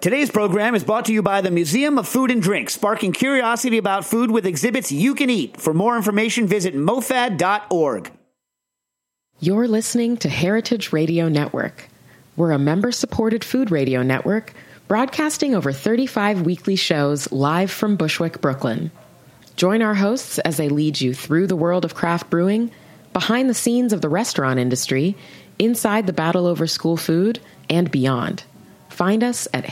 Today's program is brought to you by the Museum of Food and Drink, sparking curiosity about food with exhibits you can eat. For more information, visit mofad.org. You're listening to Heritage Radio Network. We're a member-supported food radio network broadcasting over 35 weekly shows live from Bushwick, Brooklyn. Join our hosts as they lead you through the world of craft brewing, behind the scenes of the restaurant industry, inside the battle over school food, and beyond. Find us at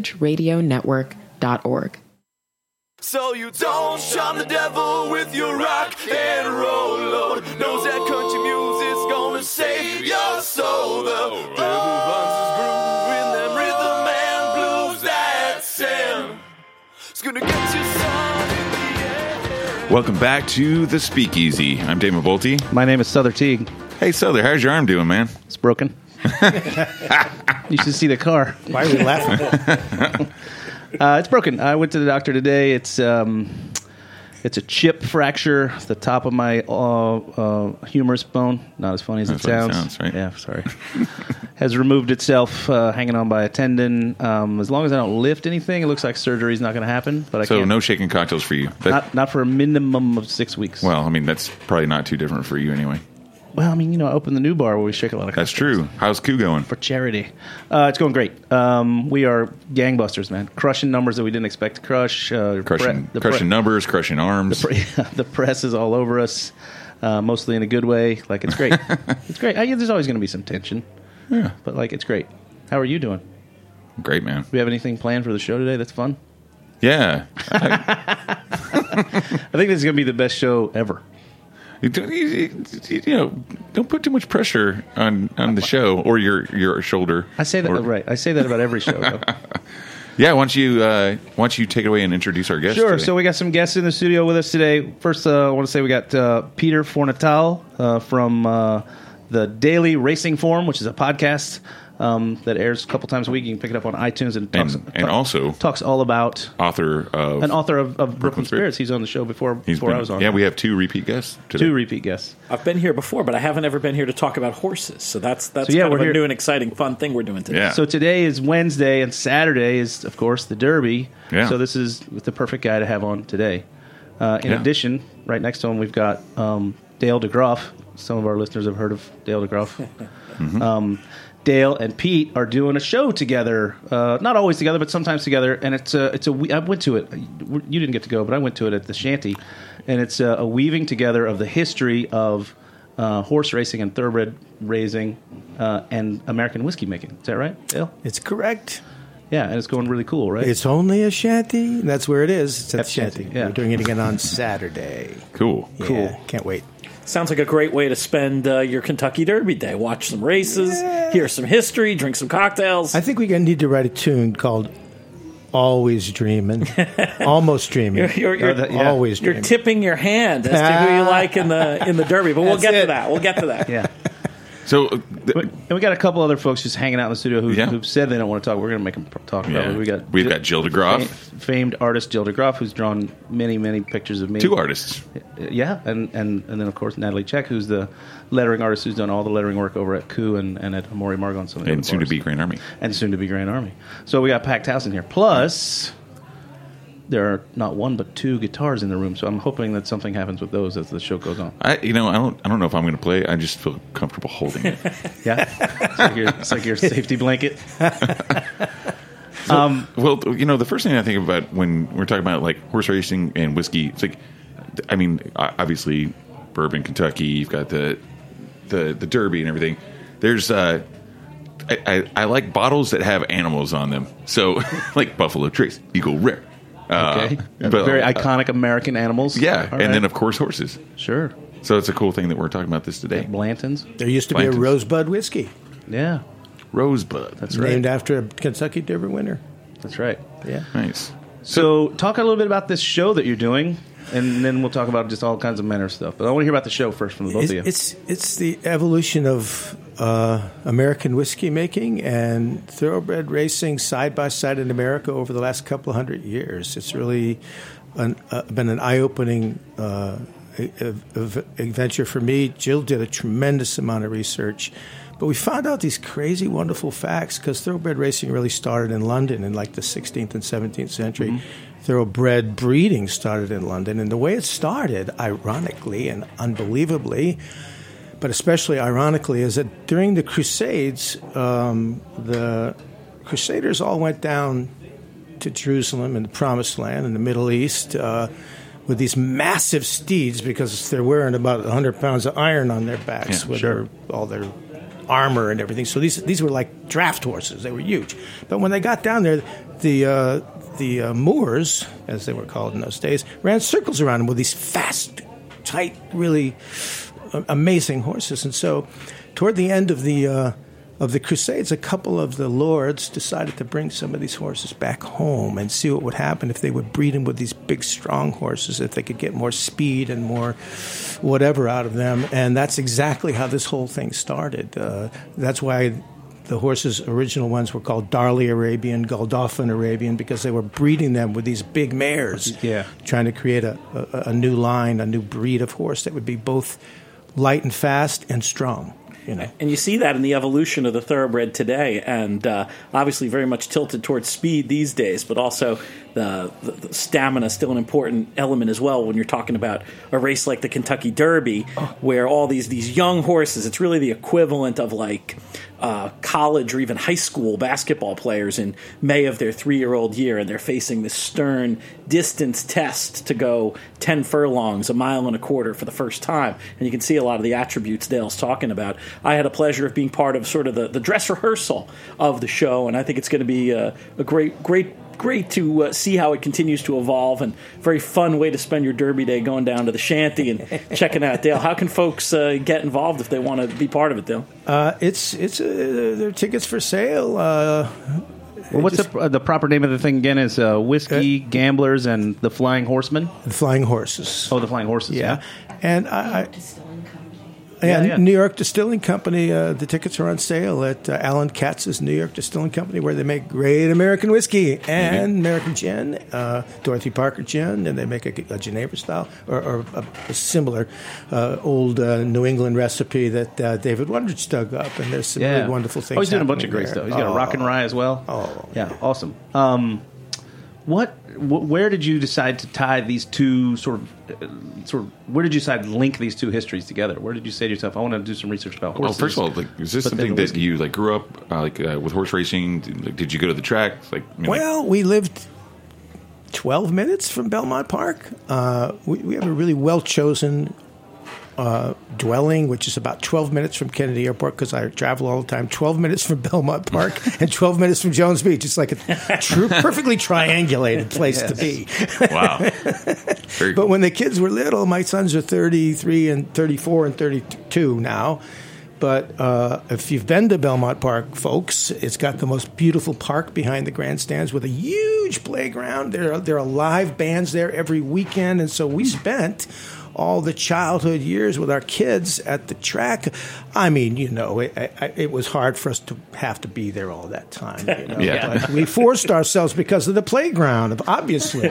heritageradionetwork.org. So you don't shun the devil with your rock and roll load. Knows that country music's gonna save your soul. The devil runs his groove in them rhythm and blues that Sam. It's gonna get you some in the end. Welcome back to The Speakeasy. I'm Damon Bolte. My name is Souther Teague. Hey, Souther, how's your arm doing, man? It's broken. You should see the car. Why are we laughing? It's broken. I went to the doctor today. It's a chip fracture. It's the top of my humerus bone. Not as funny as That's it sounds. what it sounds, right? Yeah, sorry. Has removed itself, hanging on by a tendon. As long as I don't lift anything, it looks like surgery is not going to happen. But I So can't. no shaking cocktails for you. Not for a minimum of 6 weeks. Well, I mean, that's probably not too different for you anyway. Well, I mean, I opened the new bar where we shake a lot of That's cocktails. true. How's Coup going? For charity. It's going great. We are gangbusters, man. Crushing numbers that we didn't expect to crush. Crushing numbers, crushing arms. The press is all over us, mostly in a good way. Like, it's great. It's great. There's always going to be some tension. Yeah. But, it's great. How are you doing? Great, man. Do we have anything planned for the show today that's fun? Yeah. I think this is going to be the best show ever. Don't put too much pressure on the show or your shoulder. I say that right. I say that about every show, though. Yeah, why don't you take it away and introduce our guests? Sure. Today? So we got some guests in the studio with us today. First, I want to say we got Peter Fornatal from the Daily Racing Forum, which is a podcast that airs a couple times a week. You can pick it up on iTunes and also talks all about an author of Brooklyn Spirits. He's on the show before I was on. Yeah, we have two repeat guests today. Two repeat guests. I've been here before, but I haven't ever been here to talk about horses. So that's we're kind of a here. new and exciting, fun thing we're doing today. Yeah. So today is Wednesday, and Saturday is, of course, the Derby. Yeah. So this is the perfect guy to have on today. In addition, right next to him, we've got Dale DeGroff. Some of our listeners have heard of Dale DeGroff. Mm-hmm. Dale and Pete are doing a show together. Not always together, but sometimes together. And I went to it. You didn't get to go, but I went to it at the Shanty. And it's a weaving together of the history of horse racing and thoroughbred raising and American whiskey making. Is that right, Dale? It's correct. Yeah, and it's going really cool, right? It's only a shanty. That's where it is. It's at the Shanty, shanty. yeah. We're doing it again on Saturday. Cool. Yeah, Cool. Can't wait. Sounds like a great way to spend your Kentucky Derby day. Watch some races, hear some history, drink some cocktails. I think we're going to need to write a tune called Always Dreaming. Almost Dreaming. You're Always You're Dreaming. tipping your hand as to who you like in the Derby, but we'll get to that. We'll get to that. Yeah. So, And we got a couple other folks just hanging out in the studio who've said they don't want to talk. We're going to make them talk about it. We've got Jill DeGroff. Famed artist Jill DeGroff, who's drawn many, many pictures of me. Two artists. Yeah, and then, of course, Natalie Check, who's the lettering artist who's done all the lettering work over at Coup and at Amori Margot and some of the And other soon to bars. be Grand Army. And soon to be Grand Army. So we got packed house in here. Plus, there are not one but two guitars in the room. So I'm hoping that something happens with those as the show goes on. I don't know if I'm going to play. I just feel comfortable holding it. Yeah, it's like your safety blanket. Well, the first thing I think about when we're talking about like horse racing and whiskey, it's like, I mean, obviously, bourbon, Kentucky. You've got the Derby and everything. There's I like bottles that have animals on them. So like Buffalo Trace, Eagle Rare. Okay, But, very iconic American animals. Yeah, All and right. then of course horses. Sure, So it's a cool thing that we're talking about this today. Blantons. There used to be a Blanton's. Rosebud whiskey Yeah, Rosebud. that's right. named after a Kentucky Derby winner. That's right. Yeah. Nice. So talk a little bit about this show that you're doing, and then we'll talk about just all kinds of manner stuff. But I want to hear about the show first from the both of you. It's the evolution of American whiskey making and thoroughbred racing side by side in America over the last couple of 100 years. It's really been an eye-opening adventure for me. Jill did a tremendous amount of research, But we found out these crazy, wonderful facts because thoroughbred racing really started in London in like the 16th and 17th century. Mm-hmm. Thoroughbred breeding started in London. And the way it started, ironically and unbelievably, but especially ironically, is that during the Crusades, the Crusaders all went down to Jerusalem and the Promised Land in the Middle East with these massive steeds because they're wearing about 100 pounds of iron on their backs with all their armor and everything. So these were like draft horses. They were huge. But when they got down there, the Moors, as they were called in those days, ran circles around them with these fast, tight, really amazing horses. And so toward the end of the Crusades, a couple of the lords decided to bring some of these horses back home and see what would happen if they would breed them with these big, strong horses, if they could get more speed and more whatever out of them. And that's exactly how this whole thing started. That's why the horses, original ones, were called Darley Arabian, Godolphin Arabian, because they were breeding them with these big mares, trying to create a new line, a new breed of horse that would be both light and fast and strong. You know. And you see that in the evolution of the thoroughbred today, and obviously very much tilted towards speed these days, but also the stamina is still an important element as well when you're talking about a race like the Kentucky Derby, where all these young horses, it's really the equivalent of like college or even high school basketball players in May of their 3-year-old year, and they're facing this stern distance test to go 10 furlongs, 1.25 miles for the first time. And you can see a lot of the attributes Dale's talking about. I had a pleasure of being part of sort of the dress rehearsal of the show, and I think it's going to be a great to see how it continues to evolve, and very fun way to spend your Derby day going down to the shanty and checking out. Dale, how can folks get involved if they want to be part of it, Dale? There are tickets for sale. Well, what's the proper name of the thing again? Is Whiskey, Gamblers, and the Flying Horsemen? The Flying Horses. Oh, the Flying Horses, yeah. And New York Distilling Company, the tickets are on sale at Alan Katz's New York Distilling Company, where they make great American whiskey and American gin, Dorothy Parker gin, and they make a Geneva style or a similar old New England recipe that David Wondrich dug up, and there's some really wonderful things. Oh, he's doing a bunch of great stuff. He's got a rock and rye as well. Oh, yeah, awesome. Where did you decide to tie these two sort of? Where did you decide to link these two histories together? Where did you say to yourself, "I want to do some research about horses"? Well, first of all, is this something that you grew up with horse racing? Did you go to the track? We lived 12 minutes from Belmont Park. We have a really well chosen dwelling, which is about 12 minutes from Kennedy Airport, because I travel all the time. 12 minutes from Belmont Park and 12 minutes from Jones Beach. It's like a perfectly triangulated place to be. Wow. Very But cool. when the kids were little, my sons are 33 and 34 and 32 now. But if you've been to Belmont Park, folks, it's got the most beautiful park behind the grandstands with a huge playground. There are live bands there every weekend, and so we spent all the childhood years with our kids at the track. I mean, it was hard for us to have to be there all that time. But we forced ourselves because of the playground, obviously.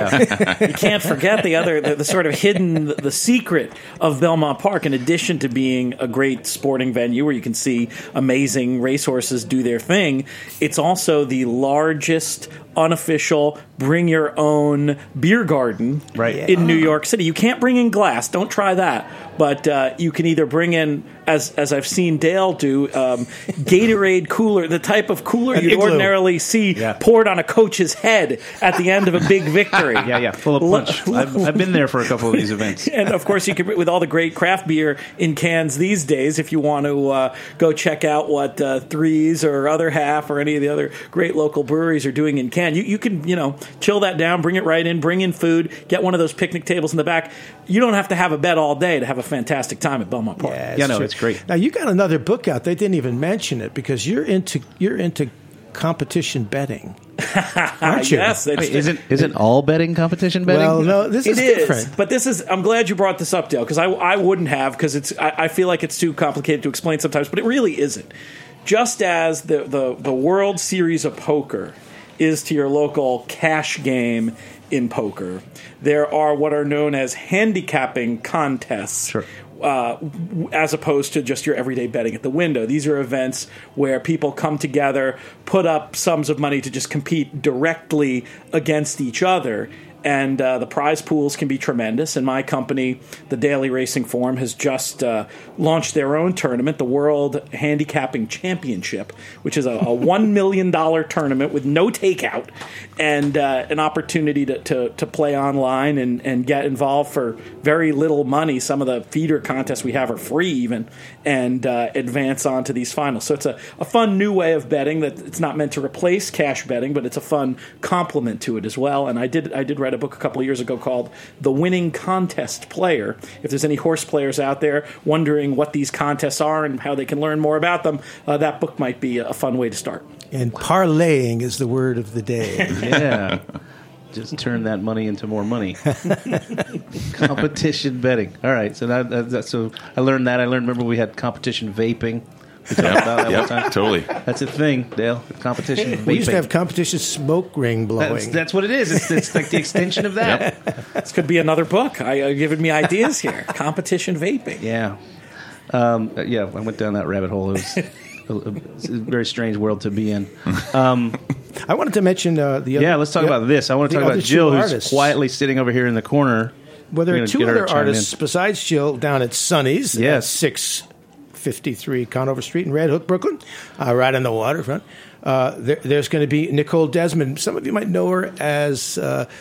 You can't forget the sort of hidden, the secret of Belmont Park, in addition to being a great sporting venue where you can see amazing racehorses do their thing. It's also the largest unofficial bring-your-own beer garden in New York City. You can't bring in glass. Don't try that. But you can either bring in, as I've seen Dale do, Gatorade cooler, the type of cooler you'd ordinarily see poured on a coach's head at the end of a big victory. Full of punch. I've been there for a couple of these events. And, of course, you can, with all the great craft beer in cans these days, if you want to go check out what Threes or Other Half or any of the other great local breweries are doing in can, you can, chill that down, bring it right in, bring in food, get one of those picnic tables in the back. You don't have to have a bet all day to have a fantastic time at Belmont Park. It's great. Now, you got another book out. They didn't even mention it because you're into competition betting, aren't you? Yes. Isn't all betting competition betting? Well, no, this is different. But I'm glad you brought this up, Dale, because I wouldn't have, because I feel like it's too complicated to explain sometimes, but it really isn't. Just as the World Series of Poker is to your local cash game in poker, there are what are known as handicapping contests as opposed to just your everyday betting at the window. These are events where people come together, put up sums of money to just compete directly against each other. And the prize pools can be tremendous. And my company, the Daily Racing Forum, has just launched their own tournament, the World Handicapping Championship, which is a $1 million tournament with no takeout and an opportunity to play online and get involved for very little money. Some of the feeder contests we have are free even, and advance on to these finals. So it's a fun new way of betting that it's not meant to replace cash betting, but it's a fun complement to it as well. And I did read a book a couple of years ago called The Winning Contest Player. If there's any horse players out there wondering what these contests are and how they can learn more about them, that book might be a fun way to start. And parlaying is the word of the day. Yeah. Just turn that money into more money. Competition betting. All right. So so I learned that. Remember we had competition vaping. We talked about that one time. Totally. That's a thing, Dale. Competition vaping. We used to have competition smoke ring blowing. That's what it is. It's like the extension of that. This could be another book. You're giving me ideas here. Competition vaping. Yeah. I went down that rabbit hole. It's a very strange world to be in. I wanted to mention the other... Yeah, let's talk about this. I want to talk about Jill, who's quietly sitting over here in the corner. Well, there are two other artists besides Jill down at Sonny's. Yes. 653 Conover Street in Red Hook, Brooklyn, right on the waterfront. There's going to be Nicole Desmond. Some of you might know her as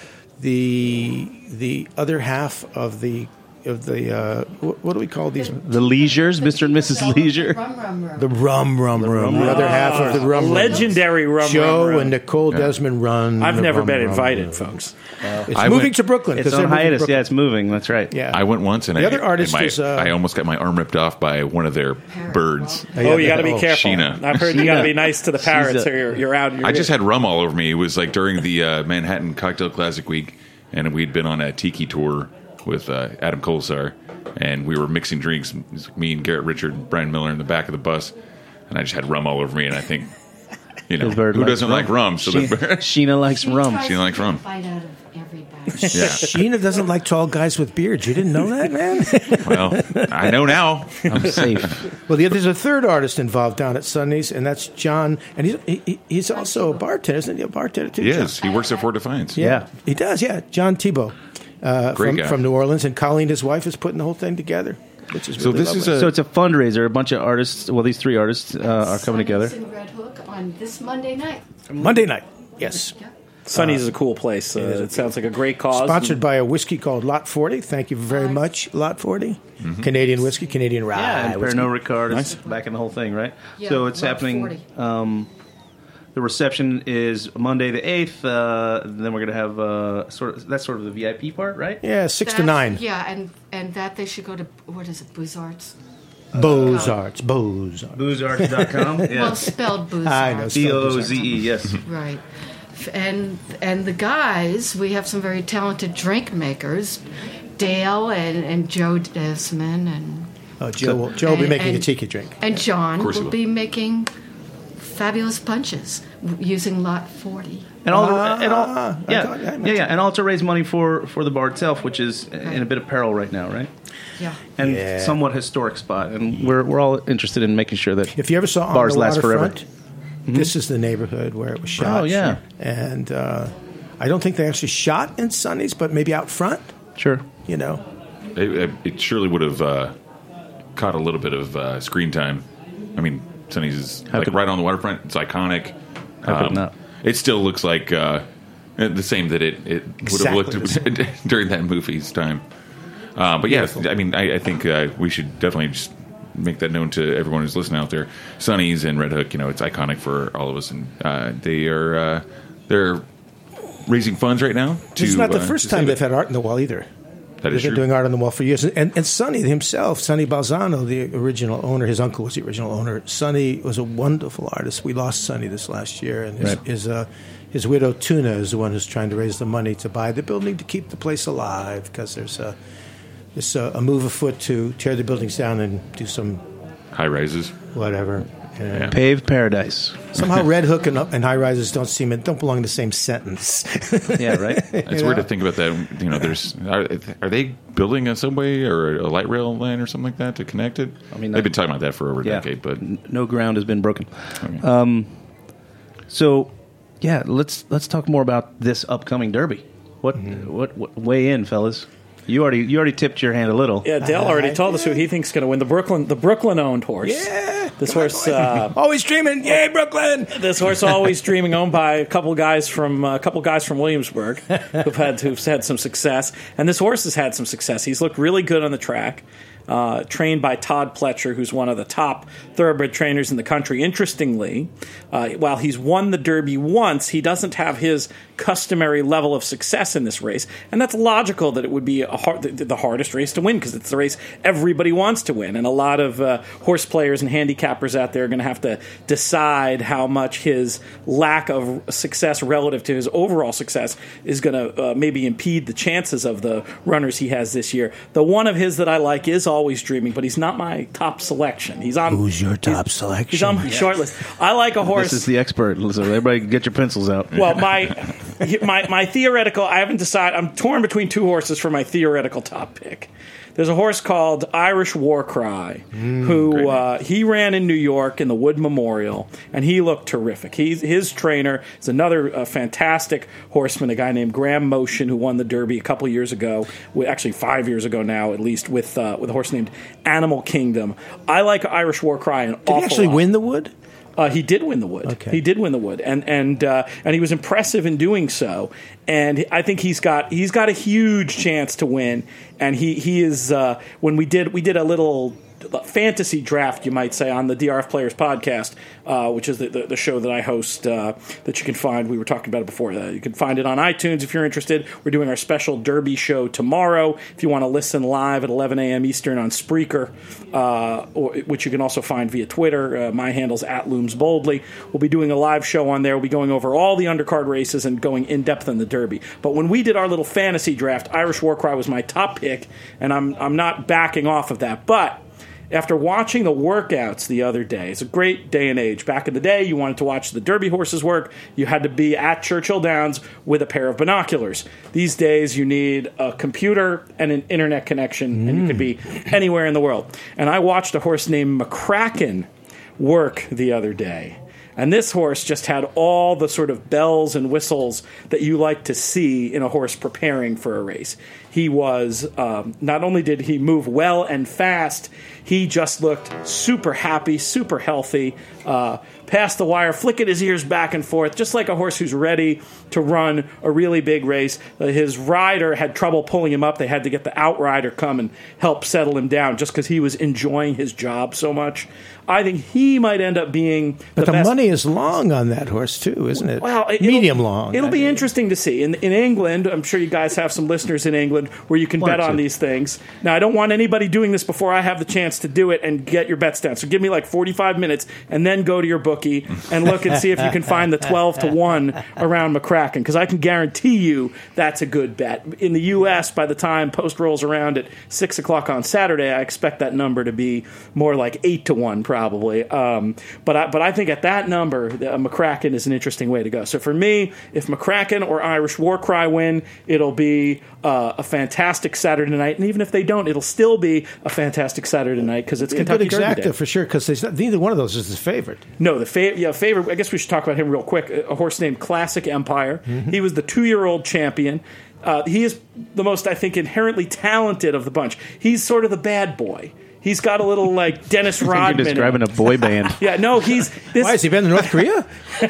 the other half of the what do we call these? The Leisures, Mr. and Mrs. Leisure. The Rum. The other half of the Rum. Legendary Rum. Joe and Nicole Desmond run. I've never been invited, folks. It's moving to Brooklyn. It's on hiatus. Yeah, it's moving. That's right. Yeah. I went once, and the other artist is. I almost got my arm ripped off by one of their birds. Oh, you got to be careful. Sheena. I've heard you got to be nice to the parrots, or you're out. I just had rum all over me. It was like during the Manhattan Cocktail Classic week, and we'd been on a tiki tour with Adam Kolsar, and we were mixing drinks. It was me and Garrett Richard and Brian Miller in the back of the bus, and I just had rum all over me. And I think, who doesn't like rum? So Sheena likes rum. Sheena likes rum. Fight out of everybody. Yeah. Sheena doesn't like tall guys with beards. You didn't know that, man? Well, I know now. I'm safe. Well, there's a third artist involved down at Sonny's, and that's John. And he's also a bartender, isn't he? A bartender too. He is. He works at Fort Defiance. Yeah, he does. Yeah, John Thibault. Great guy. From New Orleans, and Colleen, his wife, is putting the whole thing together, which is really lovely. So it's a fundraiser. A bunch of artists. Well, these three artists are coming together. In Red Hook on this Monday night. Monday night, yes. Sonny's is a cool place. It sounds like a great cause. Sponsored by a whiskey called Lot 40. Thank you very much, Lot 40. Mm-hmm. Canadian whiskey, Canadian rye. Yeah, and Pernod Ricard is back in the whole thing, right? Yeah, so it's Lot happening. 40. The reception is Monday the 8th. Then we're going to have that's sort of the VIP part, right? Yeah, 6 to 9. Yeah, and that they should go to, what is it, Beaux-Arts? Beaux-Arts. Beaux-Arts.com. Yeah. Well, spelled Beaux-Arts. I know. Beaux-Arts, yes. Right. And the guys, we have some very talented drink makers, Dale and Joe Desmond and Joe will be making a tiki drink. And John will be making fabulous punches using Lot 40. And all to raise money for the bar itself, which is in a bit of peril right now, right? Yeah. And somewhat historic spot, and we're all interested in making sure that if you ever saw bars On the last forever. Waterfront, this is the neighborhood where it was shot. Oh yeah. And I don't think they actually shot in Sonny's, but maybe out front. Sure. It surely would have caught a little bit of screen time. I mean, Sonny's is right on the waterfront. It's iconic. How could it not? It still looks like the same that it would have looked during that movie's time. But yeah, I mean, I think we should definitely just make that known to everyone who's listening out there. Sonny's and Red Hook, it's iconic for all of us, and they're raising funds right now. It's not the first time they've had art on the wall either. That is They've true. been doing art on the wall for years. And Sonny himself, Sonny Balzano, the original owner, his uncle was the original owner. Sonny was a wonderful artist. We lost Sonny this last year, and his widow Tuna is the one who's trying to raise the money to buy the building to keep the place alive, because there's a move afoot to tear the buildings down and do some high rises, whatever. Paved paradise. Somehow Red Hook and High Rises don't belong in the same sentence. Yeah, right. It's weird to think about that. You know, are they building a subway or a light rail line or something like that to connect it? I mean, they've been talking about that for over a decade, but no ground has been broken. Okay. So, yeah, let's talk more about this upcoming Derby. What weigh in, fellas? You already tipped your hand a little. Yeah, Dale already told us who he thinks is going to win. The Brooklyn owned horse. Yeah, this horse always dreaming. Yay, Brooklyn! This horse always dreaming, owned by a couple guys from Williamsburg who've had some success. And this horse has had some success. He's looked really good on the track. Trained by Todd Pletcher, who's one of the top thoroughbred trainers in the country. Interestingly, while he's won the Derby once, he doesn't have his customary level of success in this race, and that's logical that it would be the hardest race to win because it's the race everybody wants to win, and a lot of horse players and handicappers out there are going to have to decide how much his lack of success relative to his overall success is going to maybe impede the chances of the runners he has this year. The one of his that I like is Always Dreaming, but he's not my top selection. Who's your top selection? He's on my short list. I like a horse. This is the expert. So everybody get your pencils out. Well, my theoretical, I haven't decided. I'm torn between two horses for my theoretical top pick. There's a horse called Irish War Cry, who he ran in New York in the Wood Memorial, and he looked terrific. His trainer is another fantastic horseman, a guy named Graham Motion, who won the Derby a couple years ago, actually 5 years ago now, at least, with a horse named Animal Kingdom. I like Irish War Cry an awful lot. Did he actually win the Wood? He did win the Wood. Okay. He did win the Wood, and he was impressive in doing so. And I think he's got a huge chance to win. And he is when we did a little fantasy draft, you might say, on the DRF Players podcast, which is the show that I host that you can find. We were talking about it before. You can find it on iTunes if you're interested. We're doing our special Derby show tomorrow. If you want to listen live at 11 a.m. Eastern on Spreaker, which you can also find via Twitter. My handle's @LoomsBoldly. We'll be doing a live show on there. We'll be going over all the undercard races and going in depth in the Derby. But when we did our little fantasy draft, Irish War Cry was my top pick, and I'm not backing off of that. But after watching the workouts the other day, it's a great day and age. Back in the day, you wanted to watch the Derby horses work, you had to be at Churchill Downs with a pair of binoculars. These days, you need a computer and an internet connection, and you can be anywhere in the world. And I watched a horse named McCracken work the other day. And this horse just had all the sort of bells and whistles that you like to see in a horse preparing for a race. He was, not only did he move well and fast, he just looked super happy, super healthy, past the wire, flicking his ears back and forth, just like a horse who's ready to run a really big race. His rider had trouble pulling him up. They had to get the outrider come and help settle him down just because he was enjoying his job so much. I think he might end up being the best. Money is long on that horse, too, isn't it? Well, medium long. It'll be interesting to see. In England, I'm sure you guys have some listeners in England where you can bet on these things. Now, I don't want anybody doing this before I have the chance to do it and get your bets down. So give me like 45 minutes and then go to your bookie and look and see if you can find the 12-1 around McCracken, because I can guarantee you that's a good bet. In the U.S., by the time post rolls around at 6 o'clock on Saturday, I expect that number to be more like 8-1 probably. But I think at that number, McCracken is an interesting way to go. So for me, if McCracken or Irish War Cry win, it'll be a fantastic Saturday night. And even if they don't, it'll still be a fantastic Saturday night because it's Kentucky Derby Day. Exacta for sure, because neither one of those is the favorite. No, the favorite. I guess we should talk about him real quick. A horse named Classic Empire. Mm-hmm. He was the 2-year-old champion. He is the most, I think, inherently talented of the bunch. He's sort of the bad boy. He's got a little like Dennis Rodman. You're describing a boy band. Yeah, no, he's. Why has he been to North Korea?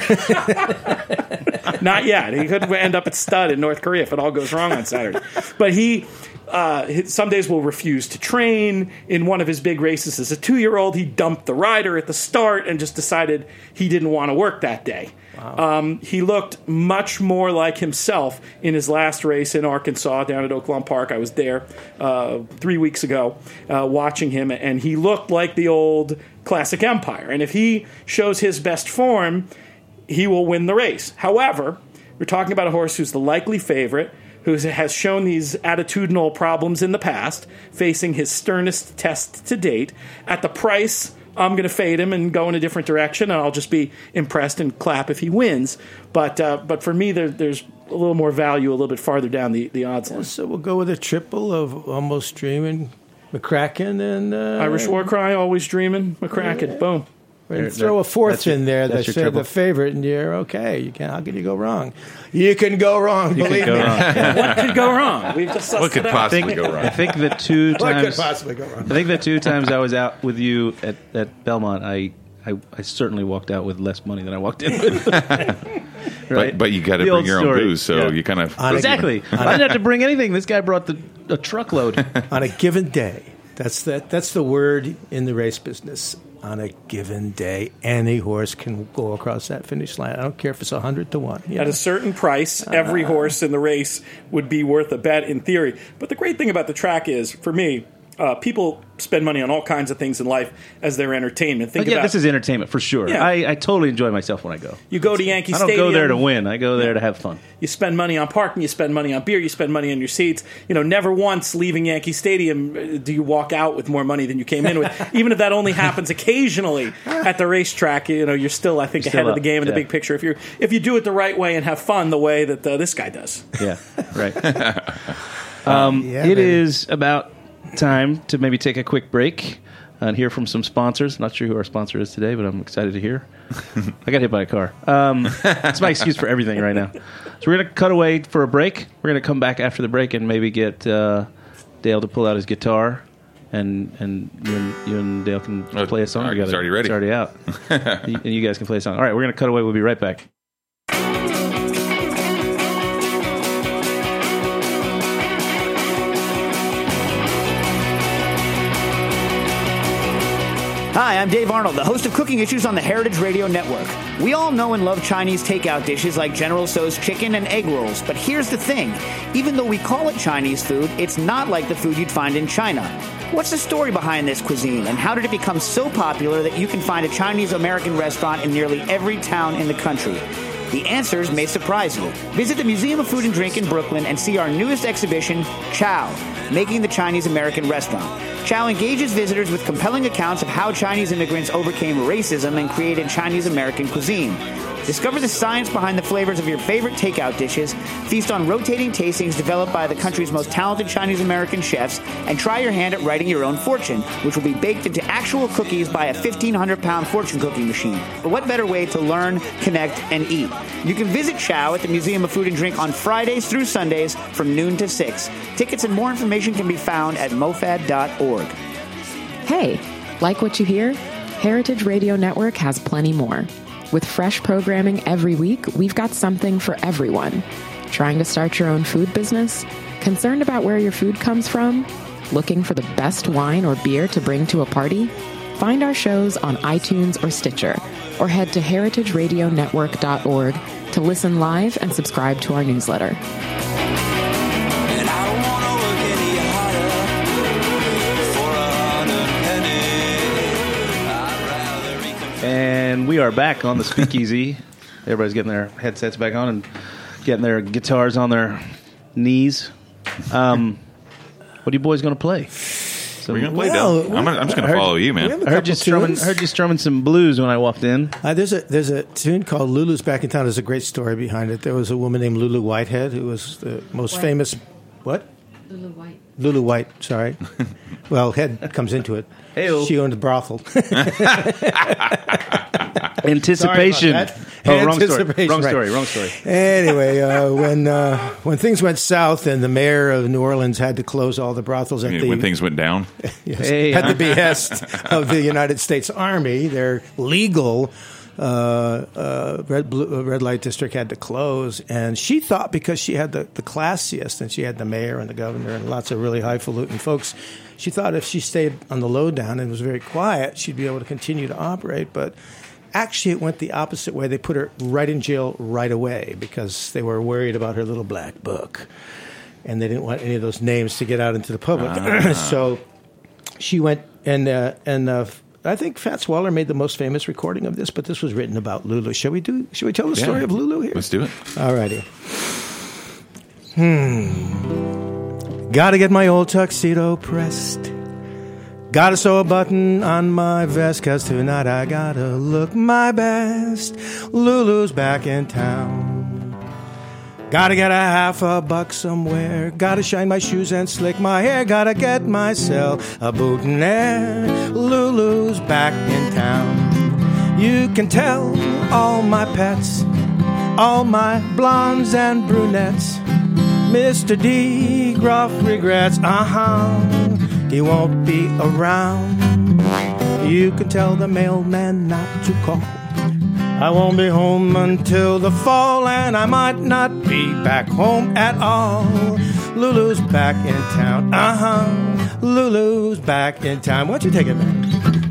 Not yet. He could end up at stud in North Korea if it all goes wrong on Saturday. But he some days will refuse to train. In one of his big races as a 2-year-old, he dumped the rider at the start and just decided he didn't want to work that day. Wow. He looked much more like himself in his last race in Arkansas down at Oaklawn Park. I was there 3 weeks ago watching him, and he looked like the old Classic Empire. And if he shows his best form, he will win the race. However, we're talking about a horse who's the likely favorite, who has shown these attitudinal problems in the past, facing his sternest test to date, at the price I'm going to fade him and go in a different direction, and I'll just be impressed and clap if he wins. But for me, there's a little more value a little bit farther down the odds line. So we'll go with a triple of Almost Dreaming, McCracken, and Irish War Cry, Always Dreaming, McCracken. Boom. And throw a fourth in there that's the favorite, and you're okay. How can you go wrong? You can go wrong, believe me. What could go wrong? We've just what could possibly go wrong? I think the two times. What could possibly go wrong? I think the 2 times I was out with you at Belmont, I certainly walked out with less money than I walked in with. Right? But you got to bring your own booze, so you kind of exactly. I didn't have to bring anything. This guy brought a truckload on a given day. That's the word in the race business. On a given day, any horse can go across that finish line. I don't care if it's 100 to 1. At a certain price, every horse in the race would be worth a bet in theory. But the great thing about the track is, for me, people spend money on all kinds of things in life as their entertainment. This is entertainment for sure. Yeah. I totally enjoy myself when I go. You go to Yankee Stadium. I don't go there to win. I go there to have fun. You spend money on parking. You spend money on beer. You spend money on your seats. Never once leaving Yankee Stadium do you walk out with more money than you came in with. Even if that only happens occasionally at the racetrack, you're still, I think, ahead of the game in the big picture. If you do it the right way and have fun the way that this guy does. Yeah, right. It is about time to maybe take a quick break and hear from some sponsors. Not sure who our sponsor is today, but I'm excited to hear. I got hit by a car. That's my excuse for everything right now. So we're going to cut away for a break. We're going to come back after the break and maybe get Dale to pull out his guitar, and you and Dale can play a song together. It's already ready. It's already out. And you guys can play a song. All right, we're going to cut away. We'll be right back. Hi, I'm Dave Arnold, the host of Cooking Issues on the Heritage Radio Network. We all know and love Chinese takeout dishes like General Tso's chicken and egg rolls, but here's the thing. Even though we call it Chinese food, it's not like the food you'd find in China. What's the story behind this cuisine, and how did it become so popular that you can find a Chinese-American restaurant in nearly every town in the country? The answers may surprise you. Visit the Museum of Food and Drink in Brooklyn and see our newest exhibition, Chow, Making the Chinese-American Restaurant. Chow engages visitors with compelling accounts of how Chinese immigrants overcame racism and created Chinese-American cuisine. Discover the science behind the flavors of your favorite takeout dishes, feast on rotating tastings developed by the country's most talented Chinese-American chefs, and try your hand at writing your own fortune, which will be baked into actual cookies by a 1,500-pound fortune cooking machine. But what better way to learn, connect, and eat? You can visit Chow at the Museum of Food and Drink on Fridays through Sundays from noon to 6. Tickets and more information can be found at mofad.org. Hey, like what you hear? Heritage Radio Network has plenty more. With fresh programming every week, we've got something for everyone. Trying to start your own food business? Concerned about where your food comes from? Looking for the best wine or beer to bring to a party? Find our shows on iTunes or Stitcher, or head to heritageradionetwork.org to listen live and subscribe to our newsletter. And we are back on the Speakeasy. Everybody's getting their headsets back on and getting their guitars on their knees. What are you boys going to play? So we're going to play, Dale. I'm just going to follow you, man. I heard you strumming some blues when I walked in. There's a tune called Lulu's Back in Town. There's a great story behind it. There was a woman named Lulu Whitehead who was the most famous... What? Lulu White. Lulu White, sorry. Well, head comes into it. Hey-o. She owned a brothel. Anticipation. Wrong story. Anyway, when things went south and the mayor of New Orleans had to close all the brothels when things went down, yes, at the behest of the United States Army, their legal red light district had to close, and she thought because she had the classiest, and she had the mayor and the governor and lots of really highfalutin folks, she thought if she stayed on the lowdown and was very quiet, she'd be able to continue to operate. But actually, it went the opposite way. They put her right in jail right away because they were worried about her little black book, and they didn't want any of those names to get out into the public. So she went and I think Fats Waller made the most famous recording of this, but this was written about Lulu. Should we tell the story of Lulu here? Let's do it. All righty. Gotta get my old tuxedo pressed. Gotta sew a button on my vest, 'cause tonight I gotta look my best. Lulu's back in town. Gotta get $50 somewhere. Gotta shine my shoes and slick my hair. Gotta get myself a boutonniere. Lulu's back in town. You can tell all my pets, all my blondes and brunettes, Mr. D. Groff regrets, he won't be around. You can tell the mailman not to call. I won't be home until the fall, and I might not be back home at all. Lulu's back in town, Lulu's back in town. Why don't you take it back?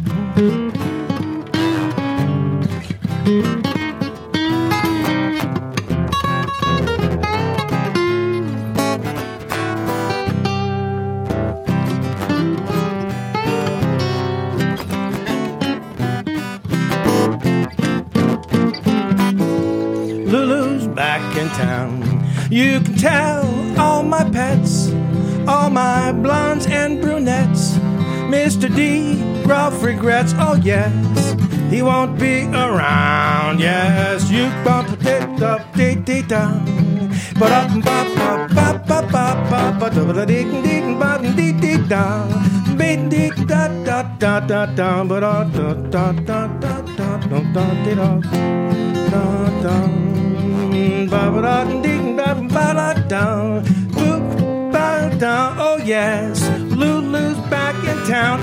Lulu's back in town. You can tell all my pets, all my blondes and brunettes, Mr. D. Groff regrets, oh yes, he won't be around. Yes, you bump it up, dee dee down. But up and bop bop bop bop bop bop bop da dee dee bop dee dee down. Beat dee da da da da da but da da da da da da da da da da da. Oh yes, Lulu's back in town.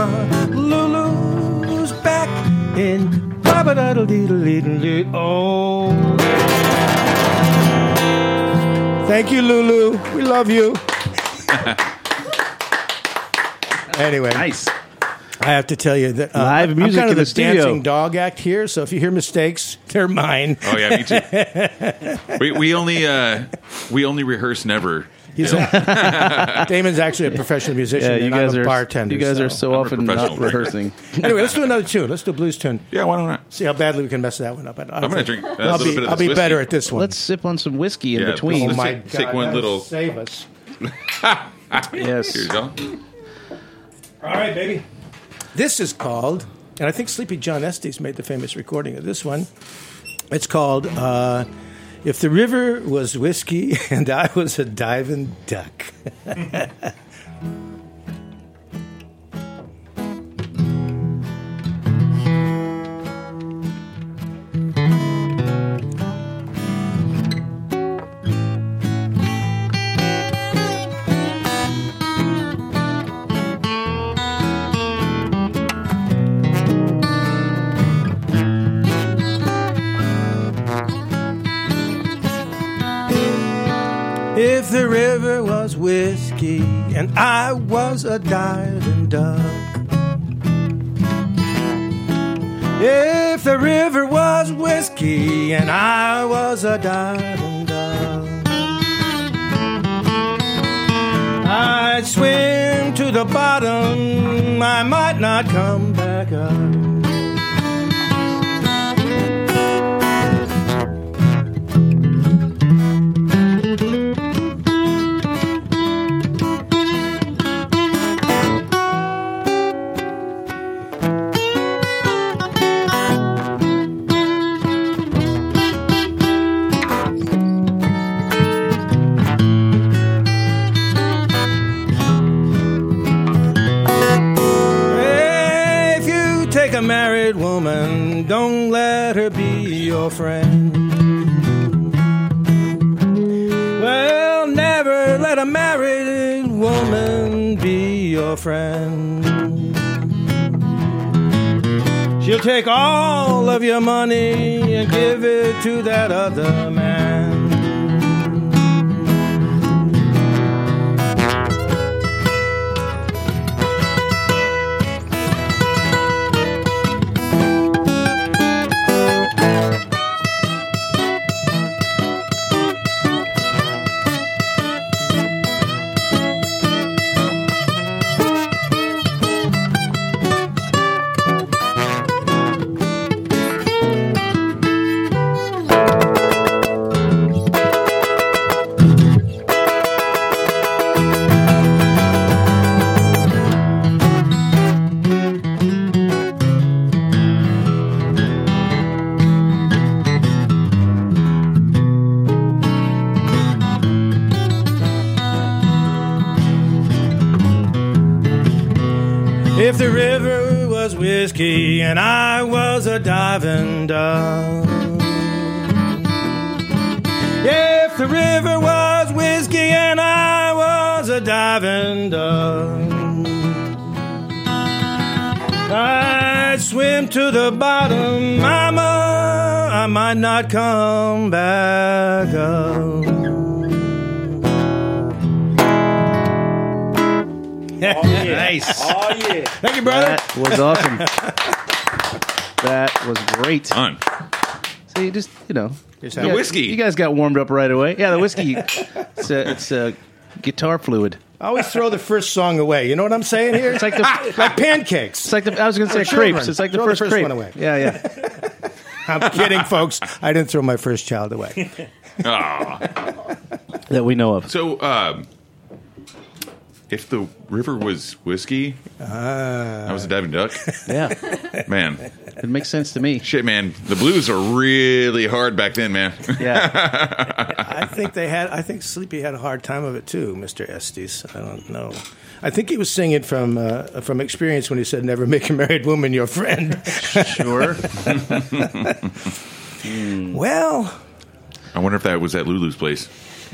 Lulu's back in. Oh, thank you, Lulu. We love you. Anyway, Nice. I have to tell you that Live music I'm kind in of the the studio. dancing dog act here. So if you hear mistakes, they're mine. Oh yeah, me too. we only rehearse never. Damon's actually a professional musician. Yeah, you and guys I'm a are bartender. You guys are so I'm a often not professional rehearsing. Anyway, let's do another tune. Let's do a blues tune. Yeah, why not? See how badly we can mess that one up. I'm going to drink a I'll little be, bit of I'll this be whiskey. better at this one. Let's sip on some whiskey in Yeah, between. Oh let's my take God, one that'll little- save us. Yes. Here you go. All right, baby. This is called, and I think Sleepy John Estes made the famous recording of this one. It's called If the River Was Whiskey and I Was a Diving Duck. If the river was whiskey and I was a diving duck. If the river was whiskey and I was a diving duck, I'd swim to the bottom, I might not come back up. A married woman, don't let her be your friend. Well, never let a married woman be your friend. She'll take all of your money and give it to that other man. If the river was whiskey and I was a diving dog. If the river was whiskey and I was a diving dog, I'd swim to the bottom, mama, I might not come back up. Oh, yeah. Nice. Oh, yeah. Thank you, brother. That was awesome. That was great. Fun. So you just, The whiskey. You guys got warmed up right away. Yeah, the whiskey. It's guitar fluid. I always throw the first song away. You know what I'm saying here? It's like like pancakes. It's like I was going to say children. crepes. It's like the Throw first crepe. one away. Yeah. I'm kidding, folks. I didn't throw my first child away. That we know of. So, if the river was whiskey, I was a diving duck. Yeah, Man, it makes sense to me. shit, man. The blues are really hard back then, man. Yeah, I think Sleepy had a hard time of it too, Mr. Estes. I don't know. I think he was singing from experience when he said, "Never make a married woman your friend." sure. Well, I wonder if that was at Lulu's place.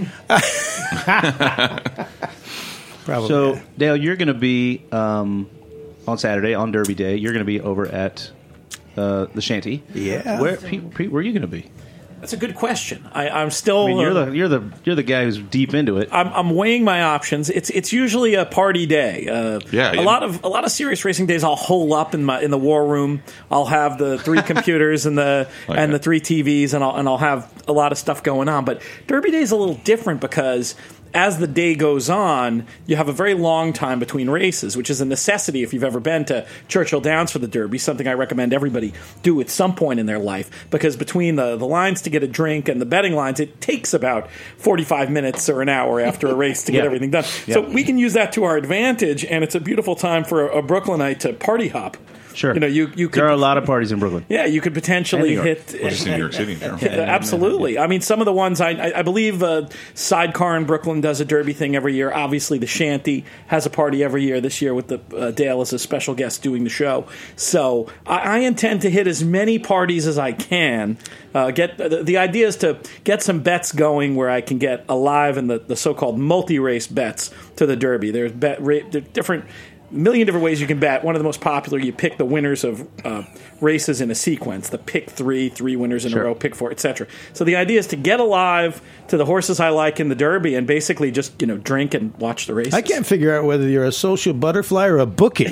probably. So, Dale, you're going to be on Saturday on Derby Day. You're going to be over at the Shanty. Yeah. Where are you going to be? That's a good question. I'm still. I mean, you're the guy who's deep into it. I'm weighing my options. It's usually a party day. A lot of serious racing days. I'll hole up in the war room. I'll have the 3 computers and the 3 TVs, and I'll have a lot of stuff going on. But Derby Day is a little different because as the day goes on, you have a very long time between races, which is a necessity if you've ever been to Churchill Downs for the Derby, something I recommend everybody do at some point in their life, because between the lines to get a drink and the betting lines, it takes about 45 minutes or an hour after a race to get everything done. So we can use that to our advantage, and it's a beautiful time for a Brooklynite to party hop. Sure. You could, there are a lot of parties in Brooklyn. Yeah, you could potentially hit. Or just in New York City. Absolutely. I mean, some of the ones I believe Sidecar in Brooklyn does a Derby thing every year. Obviously, the Shanty has a party every year. This year with the Dale as a special guest doing the show. So I intend to hit as many parties as I can. The idea is to get some bets going where I can get alive in the so-called multi-race bets to the Derby. There's different. Million different ways you can bet. One of the most popular, you pick the winners of races in a sequence. The pick 3 winners in a row, pick 4, etc. So the idea is to get alive to the horses I like in the Derby and basically just drink and watch the races. I can't figure out whether you're a social butterfly or a bookie.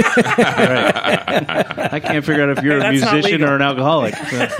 I can't figure out if you're a musician or an alcoholic.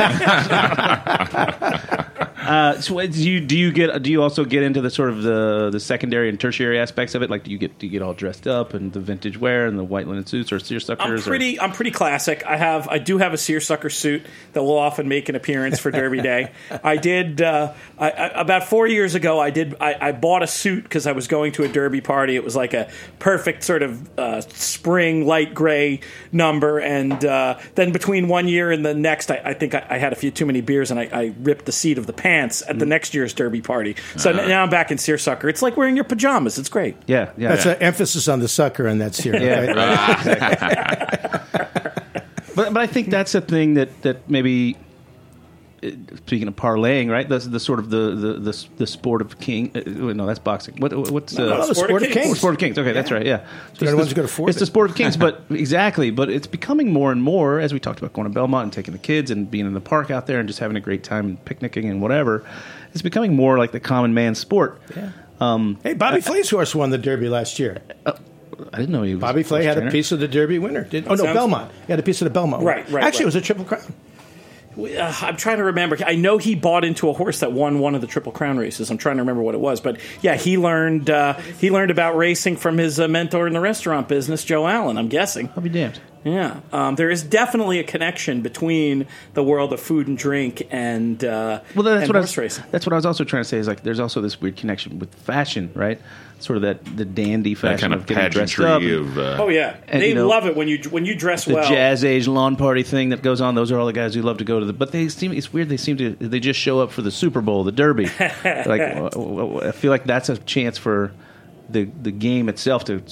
So do you also get into the sort of the secondary and tertiary aspects of it? Like do you get all dressed up and the vintage wear and the white linen suits or seersuckers? I'm pretty classic. I do have a seersucker suit that will often make an appearance for Derby Day. I did about 4 years ago. I bought a suit because I was going to a Derby party. It was like a perfect sort of spring light gray number, and then between 1 year and the next, I think I had a few too many beers and I ripped the seat of the pants at the next year's Derby party. So now I'm back in seersucker. It's like wearing your pajamas. It's great. Yeah. That's an emphasis on the sucker, and that's here. Yeah, right? But I think that's a thing that maybe, speaking of parlaying, right? The sort of the sport of king. No, that's boxing. What's the sport of kings? Sport of kings. Okay, that's right. Yeah, So the ones who could afford it's the sport of kings, but exactly. But it's becoming more and more, as we talked about, going to Belmont and taking the kids and being in the park out there and just having a great time and picnicking and whatever. It's becoming more like the common man sport. Yeah. Hey, Bobby Flay's horse won the Derby last year. I didn't know he was. Bobby Flay had a piece of the Derby winner. Belmont. He had a piece of the Belmont. Right. Actually, it was a Triple Crown. I'm trying to remember. I know he bought into a horse that won one of the Triple Crown races. I'm trying to remember what it was, but yeah, he learned about racing from his mentor in the restaurant business, Joe Allen. I'm guessing. I'll be damned. Yeah, there is definitely a connection between the world of food and drink and horse racing. That's what I was also trying to say. Is like there's also this weird connection with fashion, right? Sort of the dandy fashion that kind of getting dressed pageantry up. Oh yeah, and, they love it when you dress the well. The jazz age lawn party thing that goes on. Those are all the guys who love to go to the. But it's weird. They just show up for the Super Bowl, the Derby. Like I feel like that's a chance for the game itself to sort of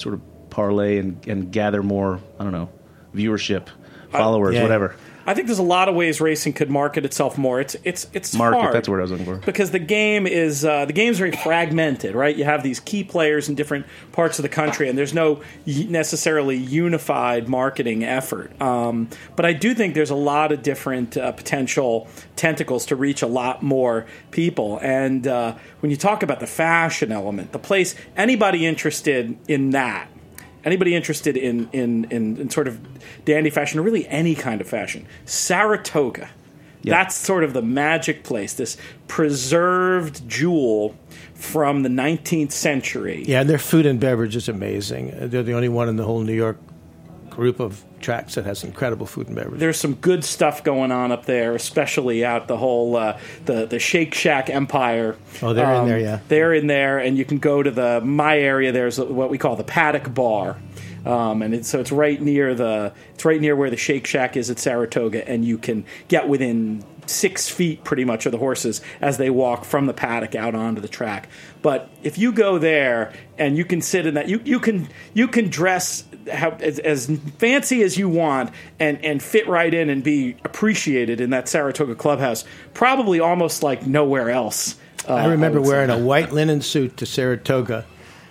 parlay and gather more, I don't know, viewership, followers, yeah. whatever. I think there's a lot of ways racing could market itself more. It's Market, hard. that's the word I was looking for. Because the game's very fragmented, right? You have these key players in different parts of the country, and there's no necessarily unified marketing effort. But I do think there's a lot of different potential tentacles to reach a lot more people. And when you talk about the fashion element, the place, anybody interested in that, anybody interested in sort of dandy fashion, or really any kind of fashion, Saratoga. Yeah. That's sort of the magic place, this preserved jewel from the 19th century. Yeah, and their food and beverage is amazing. They're the only one in the whole New York group of tracks that has incredible food and beverage. There's some good stuff going on up there, especially out the whole the Shake Shack empire. Oh, they're in there, yeah. They're in there, and you can go to my area. There's what we call the Paddock Bar, and it's right near where the Shake Shack is at Saratoga, and you can get within 6 feet pretty much of the horses as they walk from the paddock out onto the track. But if you go there and you can sit in that, you can dress as fancy as you want and fit right in and be appreciated in that Saratoga clubhouse, probably almost like nowhere else. I remember wearing a white linen suit to Saratoga.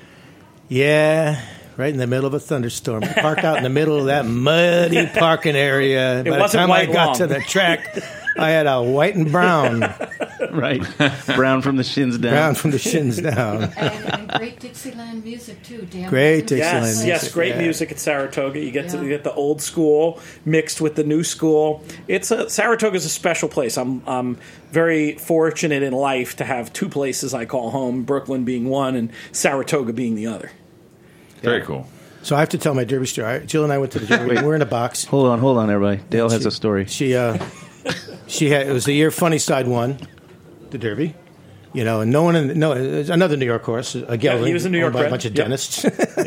Yeah, right in the middle of a thunderstorm. Parked out in the middle of that muddy parking area. By the time I got to the track, I had a white and brown. Right. Brown from the shins down. Brown from the shins down. And great Dixieland music, too. Great Dixieland music. Yes, great music at Saratoga. You get the old school mixed with the new school. Saratoga's a special place. I'm very fortunate in life to have two places I call home, Brooklyn being one and Saratoga being the other. Very cool. So I have to tell my Derby story. Jill and I went to the Derby. We're in a box. Hold on, everybody. Dale has a story. She had. It was the year Funnyside won the Derby, and no one another New York horse, a Gelding, he was a New York by a bred. bunch of dentists,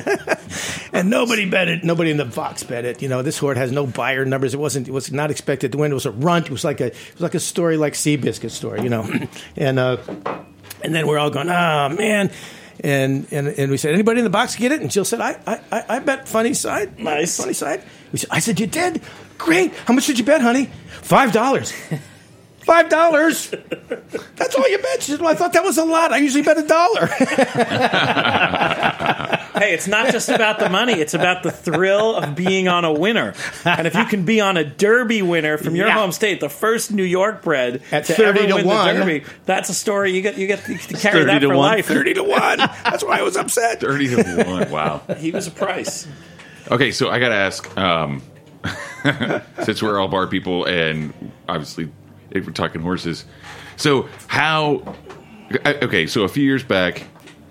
and nobody bet it. Nobody in the box bet it. This horse has no buyer numbers. It was not expected to win. It was a runt. It was like a story like Seabiscuit story, and then we're all going, oh man. And we said, anybody in the box get it? And Jill said, I bet Funnyside. Nice. Funnyside. I said, you did? Great. How much did you bet, honey? $5. $5? That's all you bet? She said, well, I thought that was a lot. I usually bet $1. Hey, it's not just about the money. It's about the thrill of being on a winner. And if you can be on a Derby winner from your home state, the first New York bred at to 30 ever to win 1, the Derby, that's a story you get to carry that for life. 30 to 1. That's why I was upset. 30 to 1. Wow. He was a price. Okay, so I got to ask, since we're all bar people and obviously if we're talking horses, so so a few years back,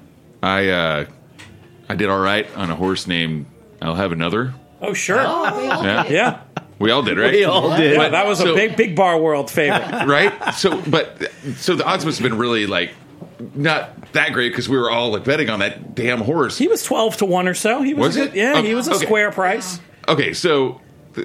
I did all right on a horse named I'll Have Another. Oh, sure. Oh, we all did. Yeah. We all did, right? We all did. Yeah, that was a big bar world favorite. Right? So the odds must have been really not that great because we were all betting on that damn horse. He was 12 to 1 or so. He was it? Yeah, Okay. he was a square price. Okay, so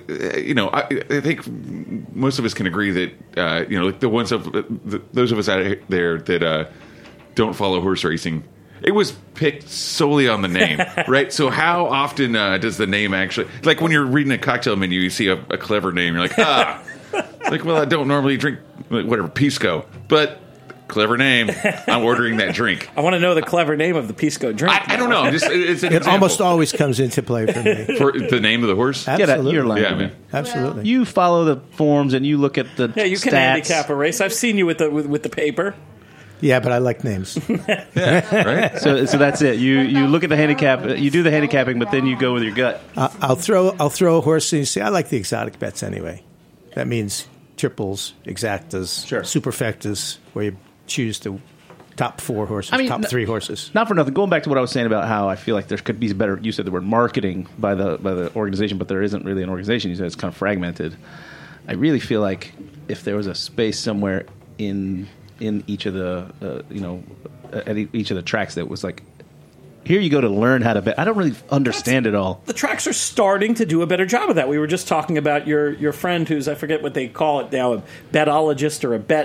I think most of us can agree that the ones those of us out there that don't follow horse racing, it was picked solely on the name, right? So how often does the name actually, like when you're reading a cocktail menu, you see a clever name, you're like, well, I don't normally drink whatever Pisco, but clever name, I'm ordering that drink. I want to know the clever name of the Pisco drink. I don't know. It's an example. Almost always comes into play for me. For the name of the horse? Get out your line. Yeah, man. Absolutely. You follow the forms and you look at the Yeah, you can stats. handicap a race. I've seen you with the paper. Yeah, but I like names. Right? So that's it. You look at the handicap. You do the handicapping, but then you go with your gut. I'll throw a horse and you say, I like the exotic bets anyway. That means triples, exactas, superfectas, where you choose the top 4 horses, top 3 horses. Not for nothing. Going back to what I was saying about how I feel like there could be better. You said the word marketing by the organization, but there isn't really an organization. You said it's kind of fragmented. I really feel like if there was a space somewhere in each of the at each of the tracks that was like, here you go to learn how to bet. I don't really understand it all. The tracks are starting to do a better job of that. We were just talking about your friend who's, I forget what they call it now, a betologist or a bet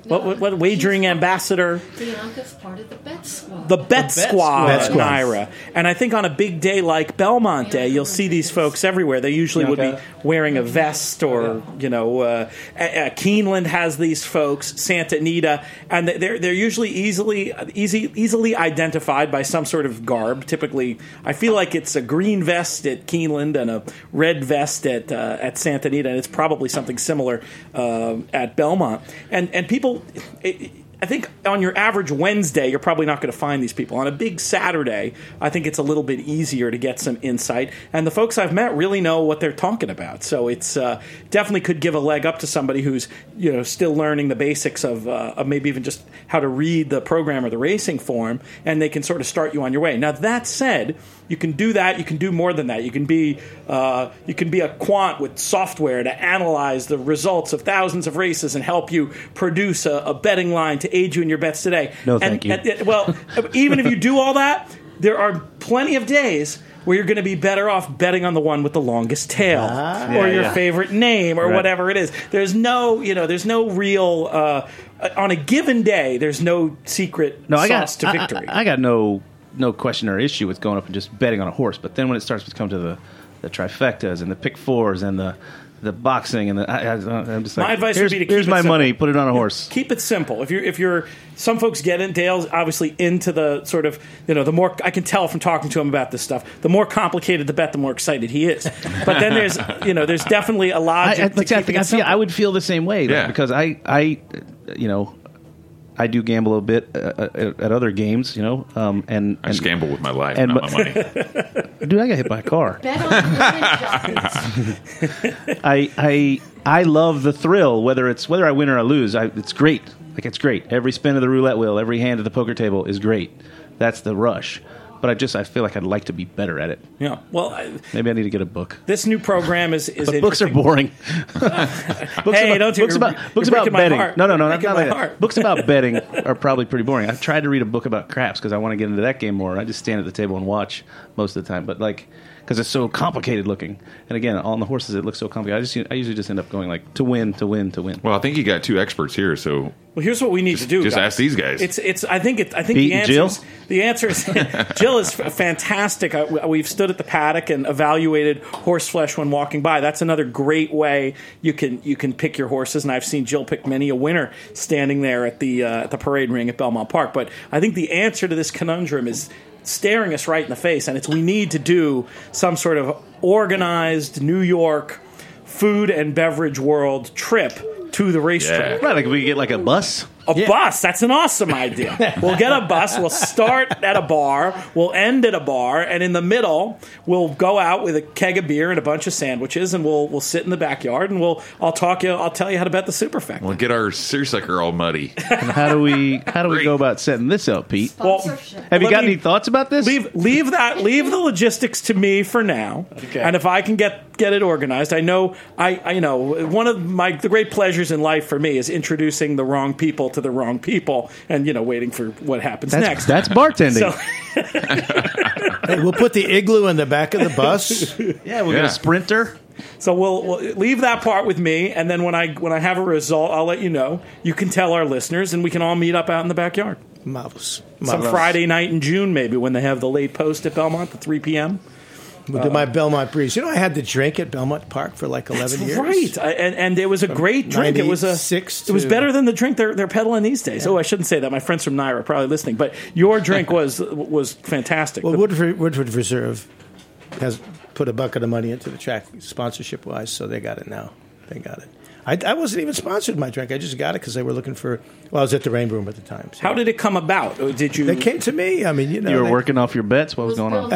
What wagering ambassador? Bianca's part of the bet squad. The bet squad, Bet squad. Naira. And I think on a big day like Belmont Day, you'll see these folks everywhere. They usually would be wearing a vest or, Keeneland has these folks, Santa Anita, and they're usually easily identified by some sort of garb. Typically, I feel like it's a green vest at Keeneland and a red vest at Santa Anita, and it's probably something similar at Belmont. And people, I think on your average Wednesday, you're probably not going to find these people. On a big Saturday, I think it's a little bit easier to get some insight. And the folks I've met really know what they're talking about. So it's definitely could give a leg up to somebody who's still learning the basics of maybe even just how to read the program or the racing form, and they can sort of start you on your way. Now that said, you can do that. You can do more than that. You can be a quant with software to analyze the results of thousands of races and help you produce a betting line to aid you in your bets today. No, thank you. Well, even if you do all that, there are plenty of days where you're going to be better off betting on the one with the longest tail or your favorite name or whatever it is. There's no real on a given day. There's no secret sauce to victory. I got no question or issue with going up and just betting on a horse, but then when it starts to come to the trifectas and the pick fours and the boxing and I'm just like, my advice would be to keep here's it my simple. money, put it on a horse. Keep it simple. If you're some folks get in, Dale's obviously into the sort of the more I can tell from talking to him about this stuff, the more complicated the bet, the more excited he is. But then there's definitely a logic to keeping it simple. I would feel the same way because I do gamble a bit at other games, and I just gamble with my life, and not my money. Dude, I got hit by a car. Bet on the jockeys. I love the thrill, whether I win or I lose. It's great. Like, it's great. Every spin of the roulette wheel, every hand at the poker table is great. That's the rush. But I feel like I'd like to be better at it. Yeah. Well, maybe I need to get a book. This new program is but books are boring. Books about betting. No, not like that. Books about betting are probably pretty boring. I've tried to read a book about craps because I want to get into that game more. I just stand at the table and watch most of the time. But because it's so complicated looking, and again, on the horses it looks so complicated. I usually just end up going to win. Well, I think you got two experts here, so. Well, here's what we need to do. Just guys. ask these guys. I think the answer is Jill is fantastic. We've stood at the paddock and evaluated horse flesh when walking by. That's another great way you can pick your horses. And I've seen Jill pick many a winner standing there at the parade ring at Belmont Park. But I think the answer to this conundrum is staring us right in the face, and we need to do some sort of organized New York food and beverage world trip to the racetrack. Right, like we get a bus. Bus, that's an awesome idea. We'll get a bus, we'll start at a bar, we'll end at a bar, and in the middle, we'll go out with a keg of beer and a bunch of sandwiches, and we'll sit in the backyard, and I'll tell you how to bet the Superfecta. We'll get our seersucker all muddy. And how do we go about setting this up, Pete? Well, have you got any thoughts about this? Leave the logistics to me for now. Okay. And if I can get it organized, I know one of the great pleasures in life for me is introducing the wrong people to the wrong people, and waiting for what happens next. That's bartending. Hey, we'll put the igloo in the back of the bus. Yeah, we'll get a Sprinter. So we'll leave that part with me, and then when I have a result, I'll let you know. You can tell our listeners, and we can all meet up out in the backyard. Marvelous. Some Friday night in June, maybe, when they have the late post at Belmont at 3 p.m. We'll do my Belmont Breeze. I had to drink at Belmont Park for 11 years. Right, and it was a great drink. It was better than the drink they're peddling these days. Yeah. Oh, I shouldn't say that. My friends from Naira are probably listening, but your drink was fantastic. Well, Woodford Reserve has put a bucket of money into the track sponsorship wise, so they got it now. They got it. I wasn't even sponsored my drink. I just got it because they were looking for. Well, I was at the Rainbow Room at the time. So. How did it come about? Did you? They came to me. I mean, you were working off your bets. What was going on? Bill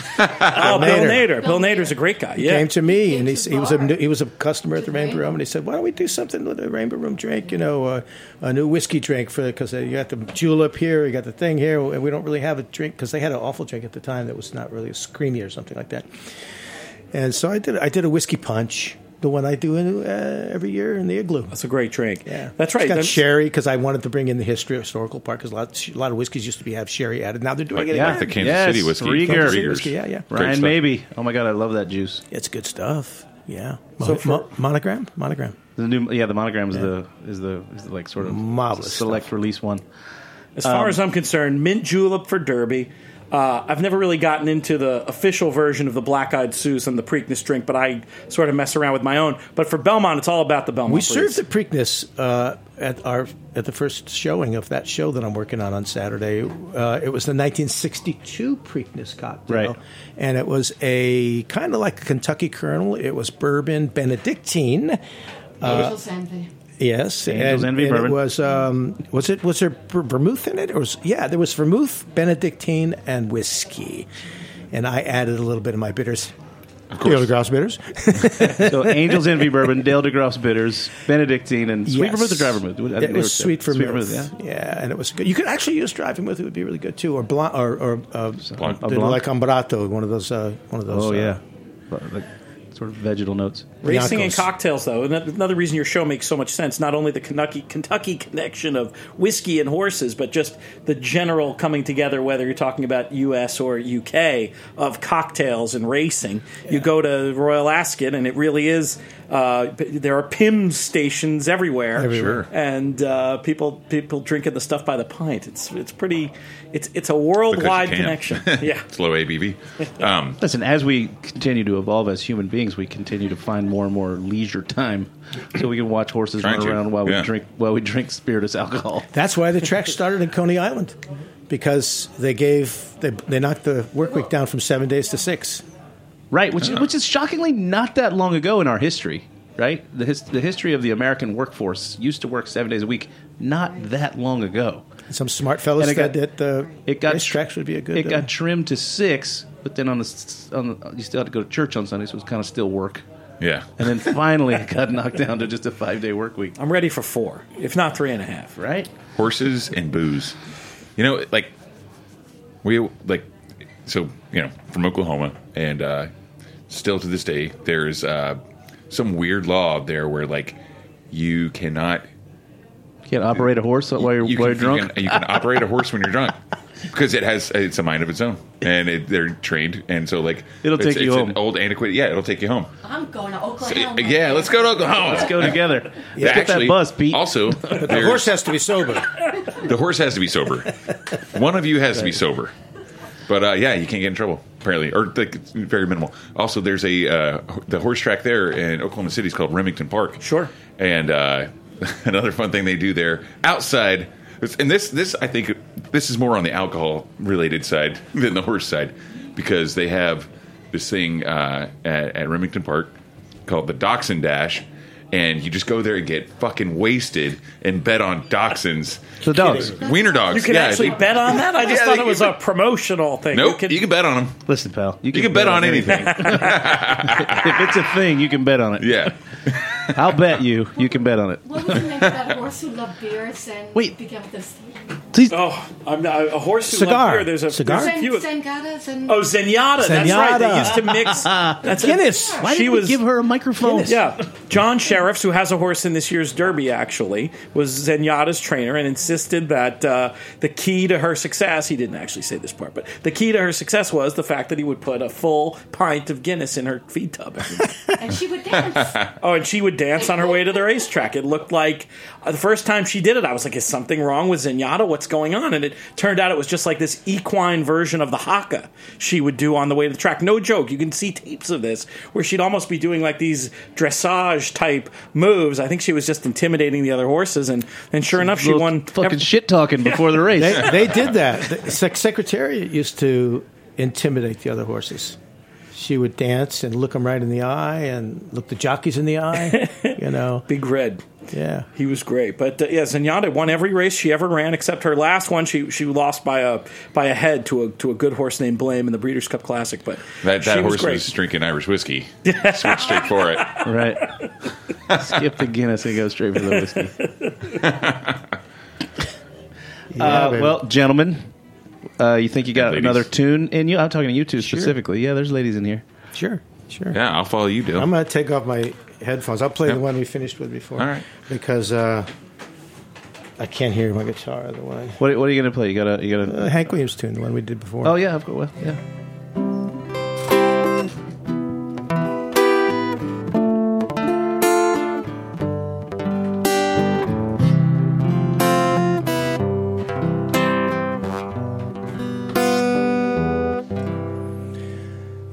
Nader. Bill Nader's a great guy. Yeah, he came to me and he was a customer at the Rainbow Room, and he said, "Why don't we do something with the Rainbow Room drink? A new whiskey drink because you got the julep here, you got the thing here, and we don't really have a drink because they had an awful drink at the time that was not really as creamy or something like that." And so I did a whiskey punch. The one I do every year in the Igloo. That's a great drink. Yeah, that's right. It's got sherry because I wanted to bring in the history of historical park because a lot of whiskeys used to have sherry added. Now they're doing it. Yeah, the Kansas City whiskey. Rieger. Yeah. Ryan, maybe. Oh my God, I love that juice. It's good stuff. Yeah. So Monogram. The Monogram is the like sort of marvelous select release one. As far as I'm concerned, mint julep for Derby. I've never really gotten into the official version of the Black Eyed Suse and the Preakness drink, but I sort of mess around with my own. But for Belmont, it's all about the Belmont. We served the Preakness at the first showing of that show that I'm working on Saturday. It was the 1962 Preakness cocktail, right. And it was a kind of like a Kentucky Colonel. It was bourbon Benedictine. Angel's Envy. Yes, Angel's and Envy bourbon. It was there vermouth in it? There was vermouth, Benedictine, and whiskey, and I added a little bit of my bitters. Dale DeGroff's bitters. So Angel's Envy bourbon, Dale DeGroff's bitters, Benedictine, and sweet vermouth or dry vermouth. It was sweet vermouth. Yeah, and it was good. You could actually use dry vermouth; it would be really good too, or blanc, or Blanc. like Ambrato, one of those. Oh yeah, like sort of vegetal notes. Racing and Biancos. cocktails, though, and another reason your show makes so much sense. Not only the Kentucky connection of whiskey and horses, but just the general coming together, whether you're talking about U.S. or U.K., of cocktails and racing. Yeah. You go to Royal Ascot, and it really is. There are PIMS stations everywhere. Sure. And people drinking the stuff by the pint. It's pretty. It's a worldwide connection. Yeah, it's low ABV. Listen, as we continue to evolve as human beings, we continue to find more and more leisure time, so we can watch horses run around while we drink spirituous alcohol. That's why the track started in Coney Island, because they knocked the work week down from 7 days to 6. Right, which is shockingly not that long ago in our history. Right, the history of the American workforce used to work 7 days a week, not that long ago. Some smart fellows said that the racetracks would be a good. It got trimmed to 6, but then on the you still had to go to church on Sunday, so it was kind of still work. Yeah, and then finally it got knocked down to just a 5-day work week. I'm ready for 4, if not 3.5. Right, horses and booze. From Oklahoma, and still to this day, there's some weird law there where you cannot. You can't operate a horse while you're drunk? You can operate a horse when you're drunk. Because it's a mind of its own, and they're trained, and so it'll take you home. An old antiquated, it'll take you home. I'm going to Oklahoma. Yeah, let's go to Oklahoma. Let's go together. Yeah. Get that bus, Pete. Also, the horse has to be sober. The horse has to be sober. One of you has to be sober. But you can't get in trouble apparently, or it's very minimal. Also, there's the horse track there in Oklahoma City is called Remington Park. Sure. And another fun thing they do there outside. And this I think this is more on the alcohol related side than the horse side, because they have this thing at Remington Park called the Dachshund Dash, and you just go there and get fucking wasted and bet on dachshunds. So dogs, wiener dogs. You can actually bet on that. I just thought it was a promotional thing. Nope, you can bet on them. Listen, pal, you can bet on anything. If it's a thing, you can bet on it. Yeah. I'll bet you can bet on it. What was the name of that horse who loved beers and became this? Please. Oh, I'm not, a horse who Cigar. loved beer. There's a few. Zenyatta's and Zenyatta. That's right. They used to mix. That's Guinness. Why did we give her a microphone? Guinness. Yeah. John Sheriffs, who has a horse in this year's Derby, actually, was Zenyatta's trainer and insisted that the key to her success, he didn't actually say this part, but the key to her success was the fact that he would put a full pint of Guinness in her feed tub. and she would dance. And she would dance on her way to the racetrack. It looked like the first time she did it, I was like, is something wrong with Zenyatta? What's going on? And it turned out it was just like this equine version of the haka she would do on the way to the track. No joke. You can see tapes of this where she'd almost be doing like these dressage type moves. I think she was just intimidating the other horses, and sure enough, she won. Fucking shit talking before the race. They did that. The Secretariat used to intimidate the other horses. She would dance and look them right in the eye and look the jockeys in the eye. Big Red. Yeah, he was great. But Zenyatta won every race she ever ran except her last one. She lost by a head to a good horse named Blame in the Breeders' Cup Classic. But that horse was drinking Irish whiskey. Switched straight for it. Right. Skip the Guinness and go straight for the whiskey. Well, gentlemen, you think you got ladies. Another tune in you? I'm talking to you two specifically. Yeah, there's ladies in here. Sure. Yeah, I'll follow you, Dale. I'm going to take off my headphones. I'll play the one we finished with before. All right. Because I can't hear my guitar otherwise. What are you going to play? You got a Hank Williams tune, the one we did before. Oh yeah, of course. Yeah.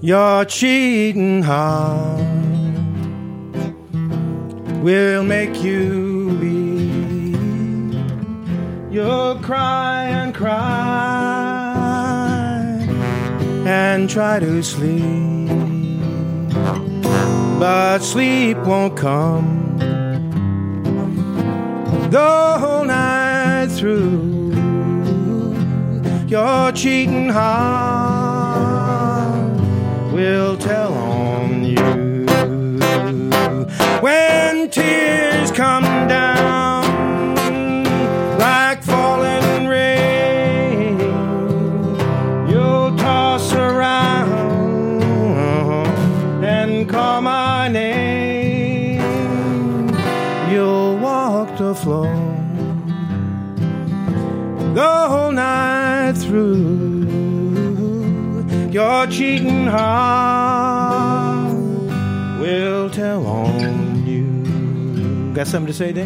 Your cheating heart will make you weep. You'll cry and cry and try to sleep, but sleep won't come the whole night through. Your cheating heart will tell on you. When tears come down like falling rain, you'll toss around and call my name. You'll walk the floor the whole night through. Your cheating heart will tell on you. Got something to say, Dan?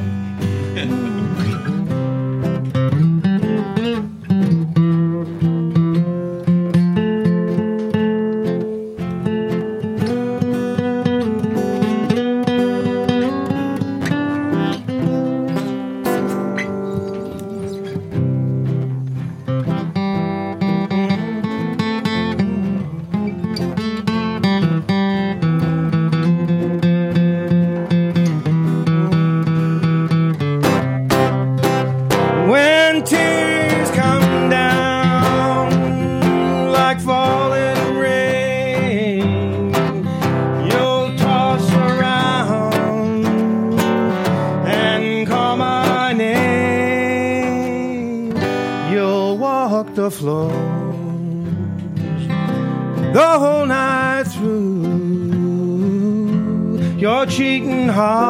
The floor the whole night through. Your cheating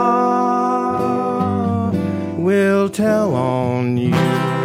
heart will tell on you.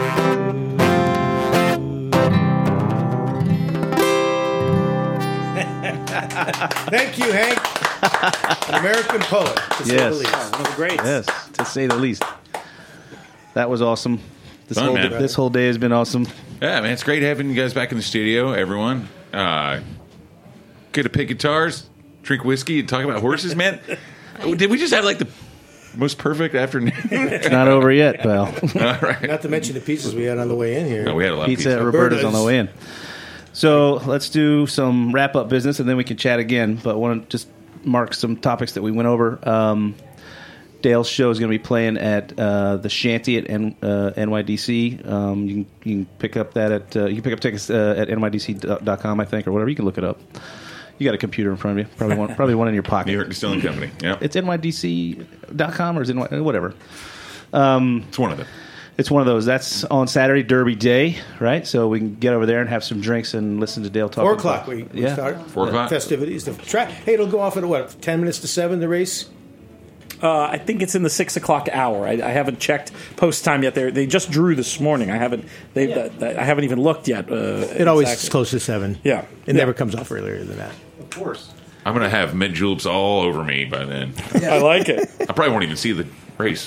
Thank you, Hank. An American poet, to say the least. One of the greats. Yes, to say the least. That was awesome. Fun, man. This whole day has been awesome. Yeah, man, it's great having you guys back in the studio, everyone. Get to pick guitars, drink whiskey, and talk about horses, man. Did we just have like the most perfect afternoon? It's not over yet, pal. All right. Not to mention the pizzas we had on the way in here. No, we had a lot Pizza of at Roberta's on the way in. So let's do some wrap-up business, and then we can chat again. But I want to just mark some topics that we went over. Dale's show is going to be playing at the Shanty at NYDC. You can pick up that at you can pick up tickets at nydc.com, I think, or whatever. You can look it up. You got a computer in front of you, probably one in your pocket. New York Distilling Company. Yeah, it's nydc.com or is whatever. It's one of them. It's one of those. That's on Saturday, Derby Day, right? So we can get over there and have some drinks and listen to Dale talk. 4 o'clock. We start 4 o'clock festivities. The track. Hey, it'll go off at what? 10 minutes to 7. The race. I think it's in the 6 o'clock hour. I haven't checked post time yet. They just drew this morning. I haven't even looked yet. It always is close to 7. Yeah, it never comes off earlier than that. Of course. I'm going to have mint juleps all over me by then. I like it. I probably won't even see the race.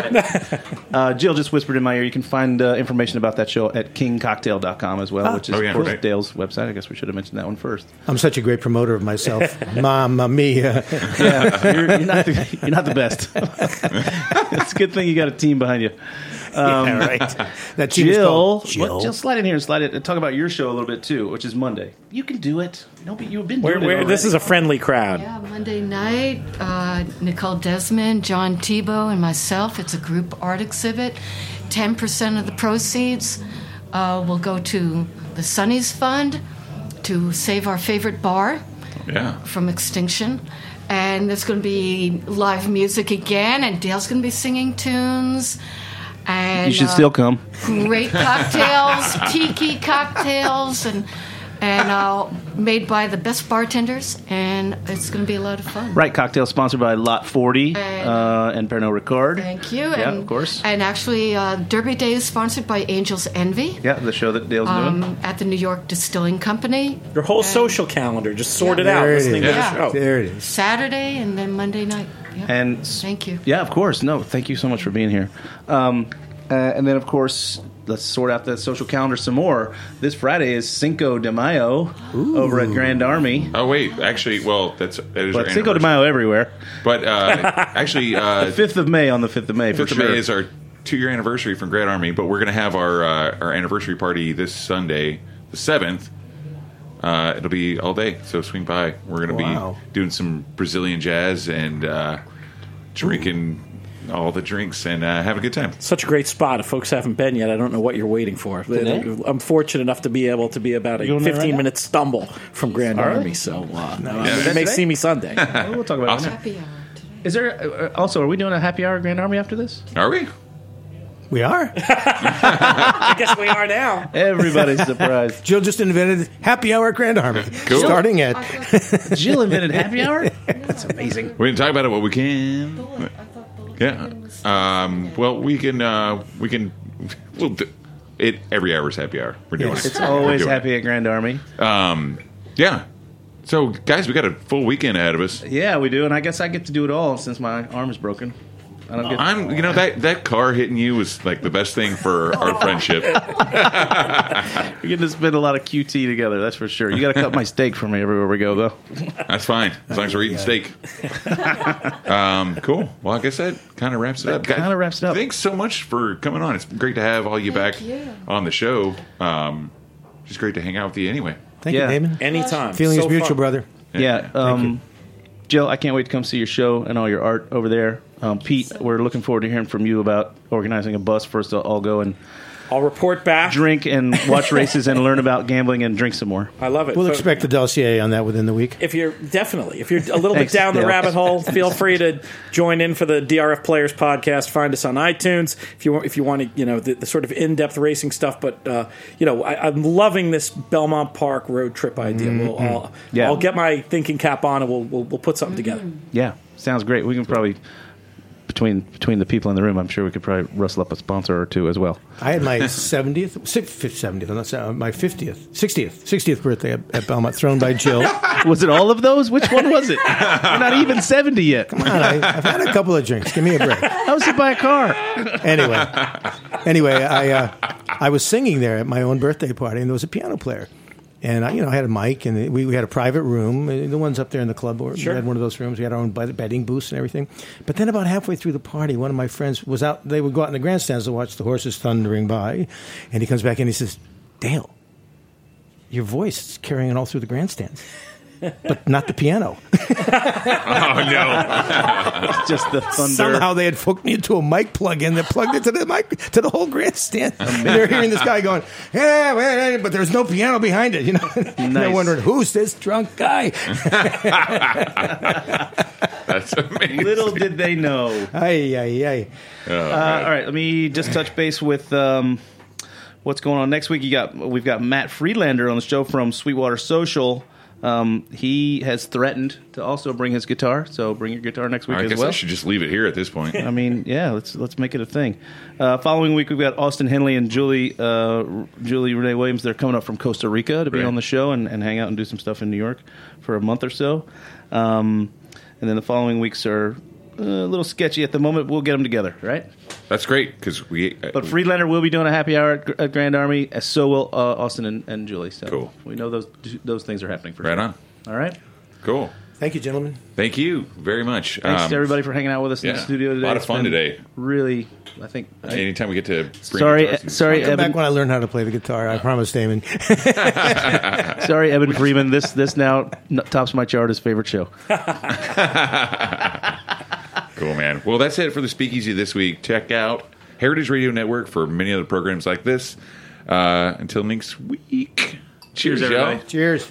Jill just whispered in my ear, you can find information about that show at kingcocktail.com as well, which is, of course, Dale's website. I guess we should have mentioned that one first. I'm such a great promoter of myself. Mamma mia. Yeah, you're not the best. It's a good thing you got a team behind you. Yeah, right. That team Jill, is called Jill. Jill, slide in here and talk about your show a little bit too, which is Monday. You can do it. No, but you've been doing it already. This is a friendly crowd. Yeah, Monday night, Nicole Desmond, John Tebow, and myself. It's a group art exhibit. 10% of the proceeds will go to the Sonny's Fund to save our favorite bar from extinction. And there's going to be live music again, and Dale's going to be singing tunes. And, you should still come. Great cocktails, tiki cocktails, and made by the best bartenders, and it's going to be a lot of fun. Right, cocktail sponsored by Lot 40 and Pernod Ricard. Thank you. Yeah, and, of course. And actually, Derby Day is sponsored by Angel's Envy. Yeah, the show that Dale's doing. At the New York Distilling Company. Your whole social calendar, just sorted out listening to the show. There it is. Saturday and then Monday night. Yep. And thank you. Yeah, of course. No, thank you so much for being here. And then, of course, let's sort out the social calendar some more. This Friday is Cinco de Mayo over at Grand Army. Oh wait, actually, well, that is But our Cinco de anniversary. Mayo everywhere. But actually, 5th of May on the 5th of May. 5th for of sure. May is our 2-year anniversary from Grand Army. But we're going to have our anniversary party this Sunday, the 7th. It'll be all day, so swing by. We're going to be doing some Brazilian jazz and drinking all the drinks and have a good time. Such a great spot. If folks haven't been yet, I don't know what you're waiting for. I'm fortunate enough to be able to be about a 15-minute stumble from Grand Army, so you may see me Sunday. We'll talk about it. Happy hour today. Is there also? Are we doing a happy hour at Grand Army after this? Are we? We are. I guess we are now. Everybody's surprised. Jill just invented happy hour at Grand Army. Cool. Starting at Jill invented happy hour. That's amazing. We can talk about it what we can. Yeah. Well, we can. We'll do it. Every hour is happy hour. We're doing it. It's We're always doing happy at Grand Army. it. Yeah. So, guys, we got a full weekend ahead of us. Yeah, we do, and I guess I get to do it all since my arm is broken. I don't get. You know, that car hitting you was like the best thing for our friendship. We get to spend a lot of QT together. That's for sure. You got to cut my steak for me everywhere we go, though. That's fine, as long as we're eating steak. Cool. Well, I guess that kind of wraps it up. Guys, kinda wraps it up. Thanks so much for coming on. It's great to have all you back on the show. Just great to hang out with you anyway. Thank you, Damon. Anytime. Feelings So mutual, fun. brother. Yeah. Jill, I can't wait to come see your show and all your art over there. Pete, we're looking forward to hearing from you about organizing a bus for us to all go and I'll report back. drink and watch races and learn about gambling and drink some more. I love it. We'll So- expect a dossier on that within the week. If you're a little Thanks, bit down the Dale. rabbit hole, feel free to join in for the DRF Players podcast. Find us on iTunes if you want to, the sort of in-depth racing stuff. But I'm loving this Belmont Park road trip idea. I'll get my thinking cap on and we'll put something together. Yeah, sounds great. We can probably between the people in the room, I'm sure we could probably rustle up a sponsor or two as well. I had my 60th, my 60th birthday at Belmont, thrown by Jill. Was it all of those? Which one was it? You're not even 70 yet. Come on, I've had a couple of drinks. Give me a break. How was it buy a car? Anyway, I was singing there at my own birthday party, and there was a piano player. And I had a mic, and we had a private room. The ones up there in the club, we had one of those rooms. We had our own betting booths and everything. But then about halfway through the party, one of my friends was out. They would go out in the grandstands to watch the horses thundering by. And he comes back in and he says, "Dale, your voice is carrying it all through the grandstands, but not the piano." Oh, no. It's just the thunder. Somehow they had hooked me into a mic plug-in that plugged into the mic to the whole grandstand. And they're hearing this guy going, "Yeah, well," but there's no piano behind it. And they're wondering, who's this drunk guy? That's amazing. Little did they know. Ay. Oh, All right, let me just touch base with what's going on next week. We've got Matt Friedlander on the show from Sweetwater Social. He has threatened to also bring his guitar, so bring your guitar next week I as guess well. I should just leave it here at this point. I mean, yeah, let's make it a thing. Following week, we've got Austin Henley and Julie Renee Williams. They're coming up from Costa Rica to be Right. on the show and hang out and do some stuff in New York for a month or so. And then the following weeks are a little sketchy at the moment. We'll get them together, right? That's great because we. But Friedlander will be doing a happy hour at Grand Army, as so will Austin and Julie. So Cool. We know those things are happening for Right sure. on. All right. Cool. Thank you, gentlemen. Thank you very much. Thanks to everybody for hanging out with us in the yeah, studio today. a lot of It's fun been today. Really, I think. Anytime we get to bring Sorry, guitars in- sorry, Come Evan. back when I learn how to play the guitar. I promise, Damon. Sorry, Evan Freeman. This now tops my chart as favorite show. Cool, man. Well, that's it for the Speakeasy this week. Check out Heritage Radio Network for many other programs like this. Until next week. Cheers, everybody. y'all. Cheers.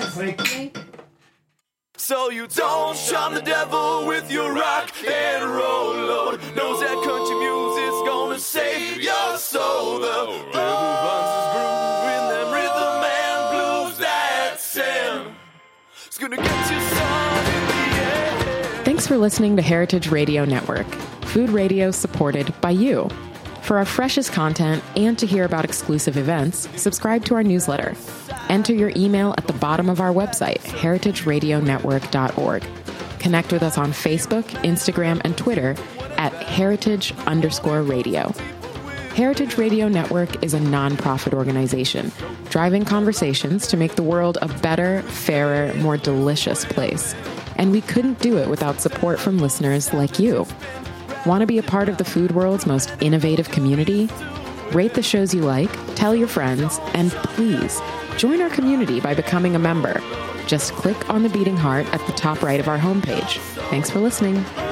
So you don't shun the devil with your rock and roll load. Knows that country music's gonna save your soul. The devil runs his groove in them rhythm and blues that sound. It's gonna get you some in the end. Thanks for listening to Heritage Radio Network, food radio supported by you. For our freshest content and to hear about exclusive events, subscribe to our newsletter. Enter your email at the bottom of our website, heritageradionetwork.org. Connect with us on Facebook, Instagram, and Twitter at heritage_radio. Heritage Radio Network is a nonprofit organization, driving conversations to make the world a better, fairer, more delicious place. And we couldn't do it without support from listeners like you. Want to be a part of the food world's most innovative community? Rate the shows you like, tell your friends, and please join our community by becoming a member. Just click on the beating heart at the top right of our homepage. Thanks for listening.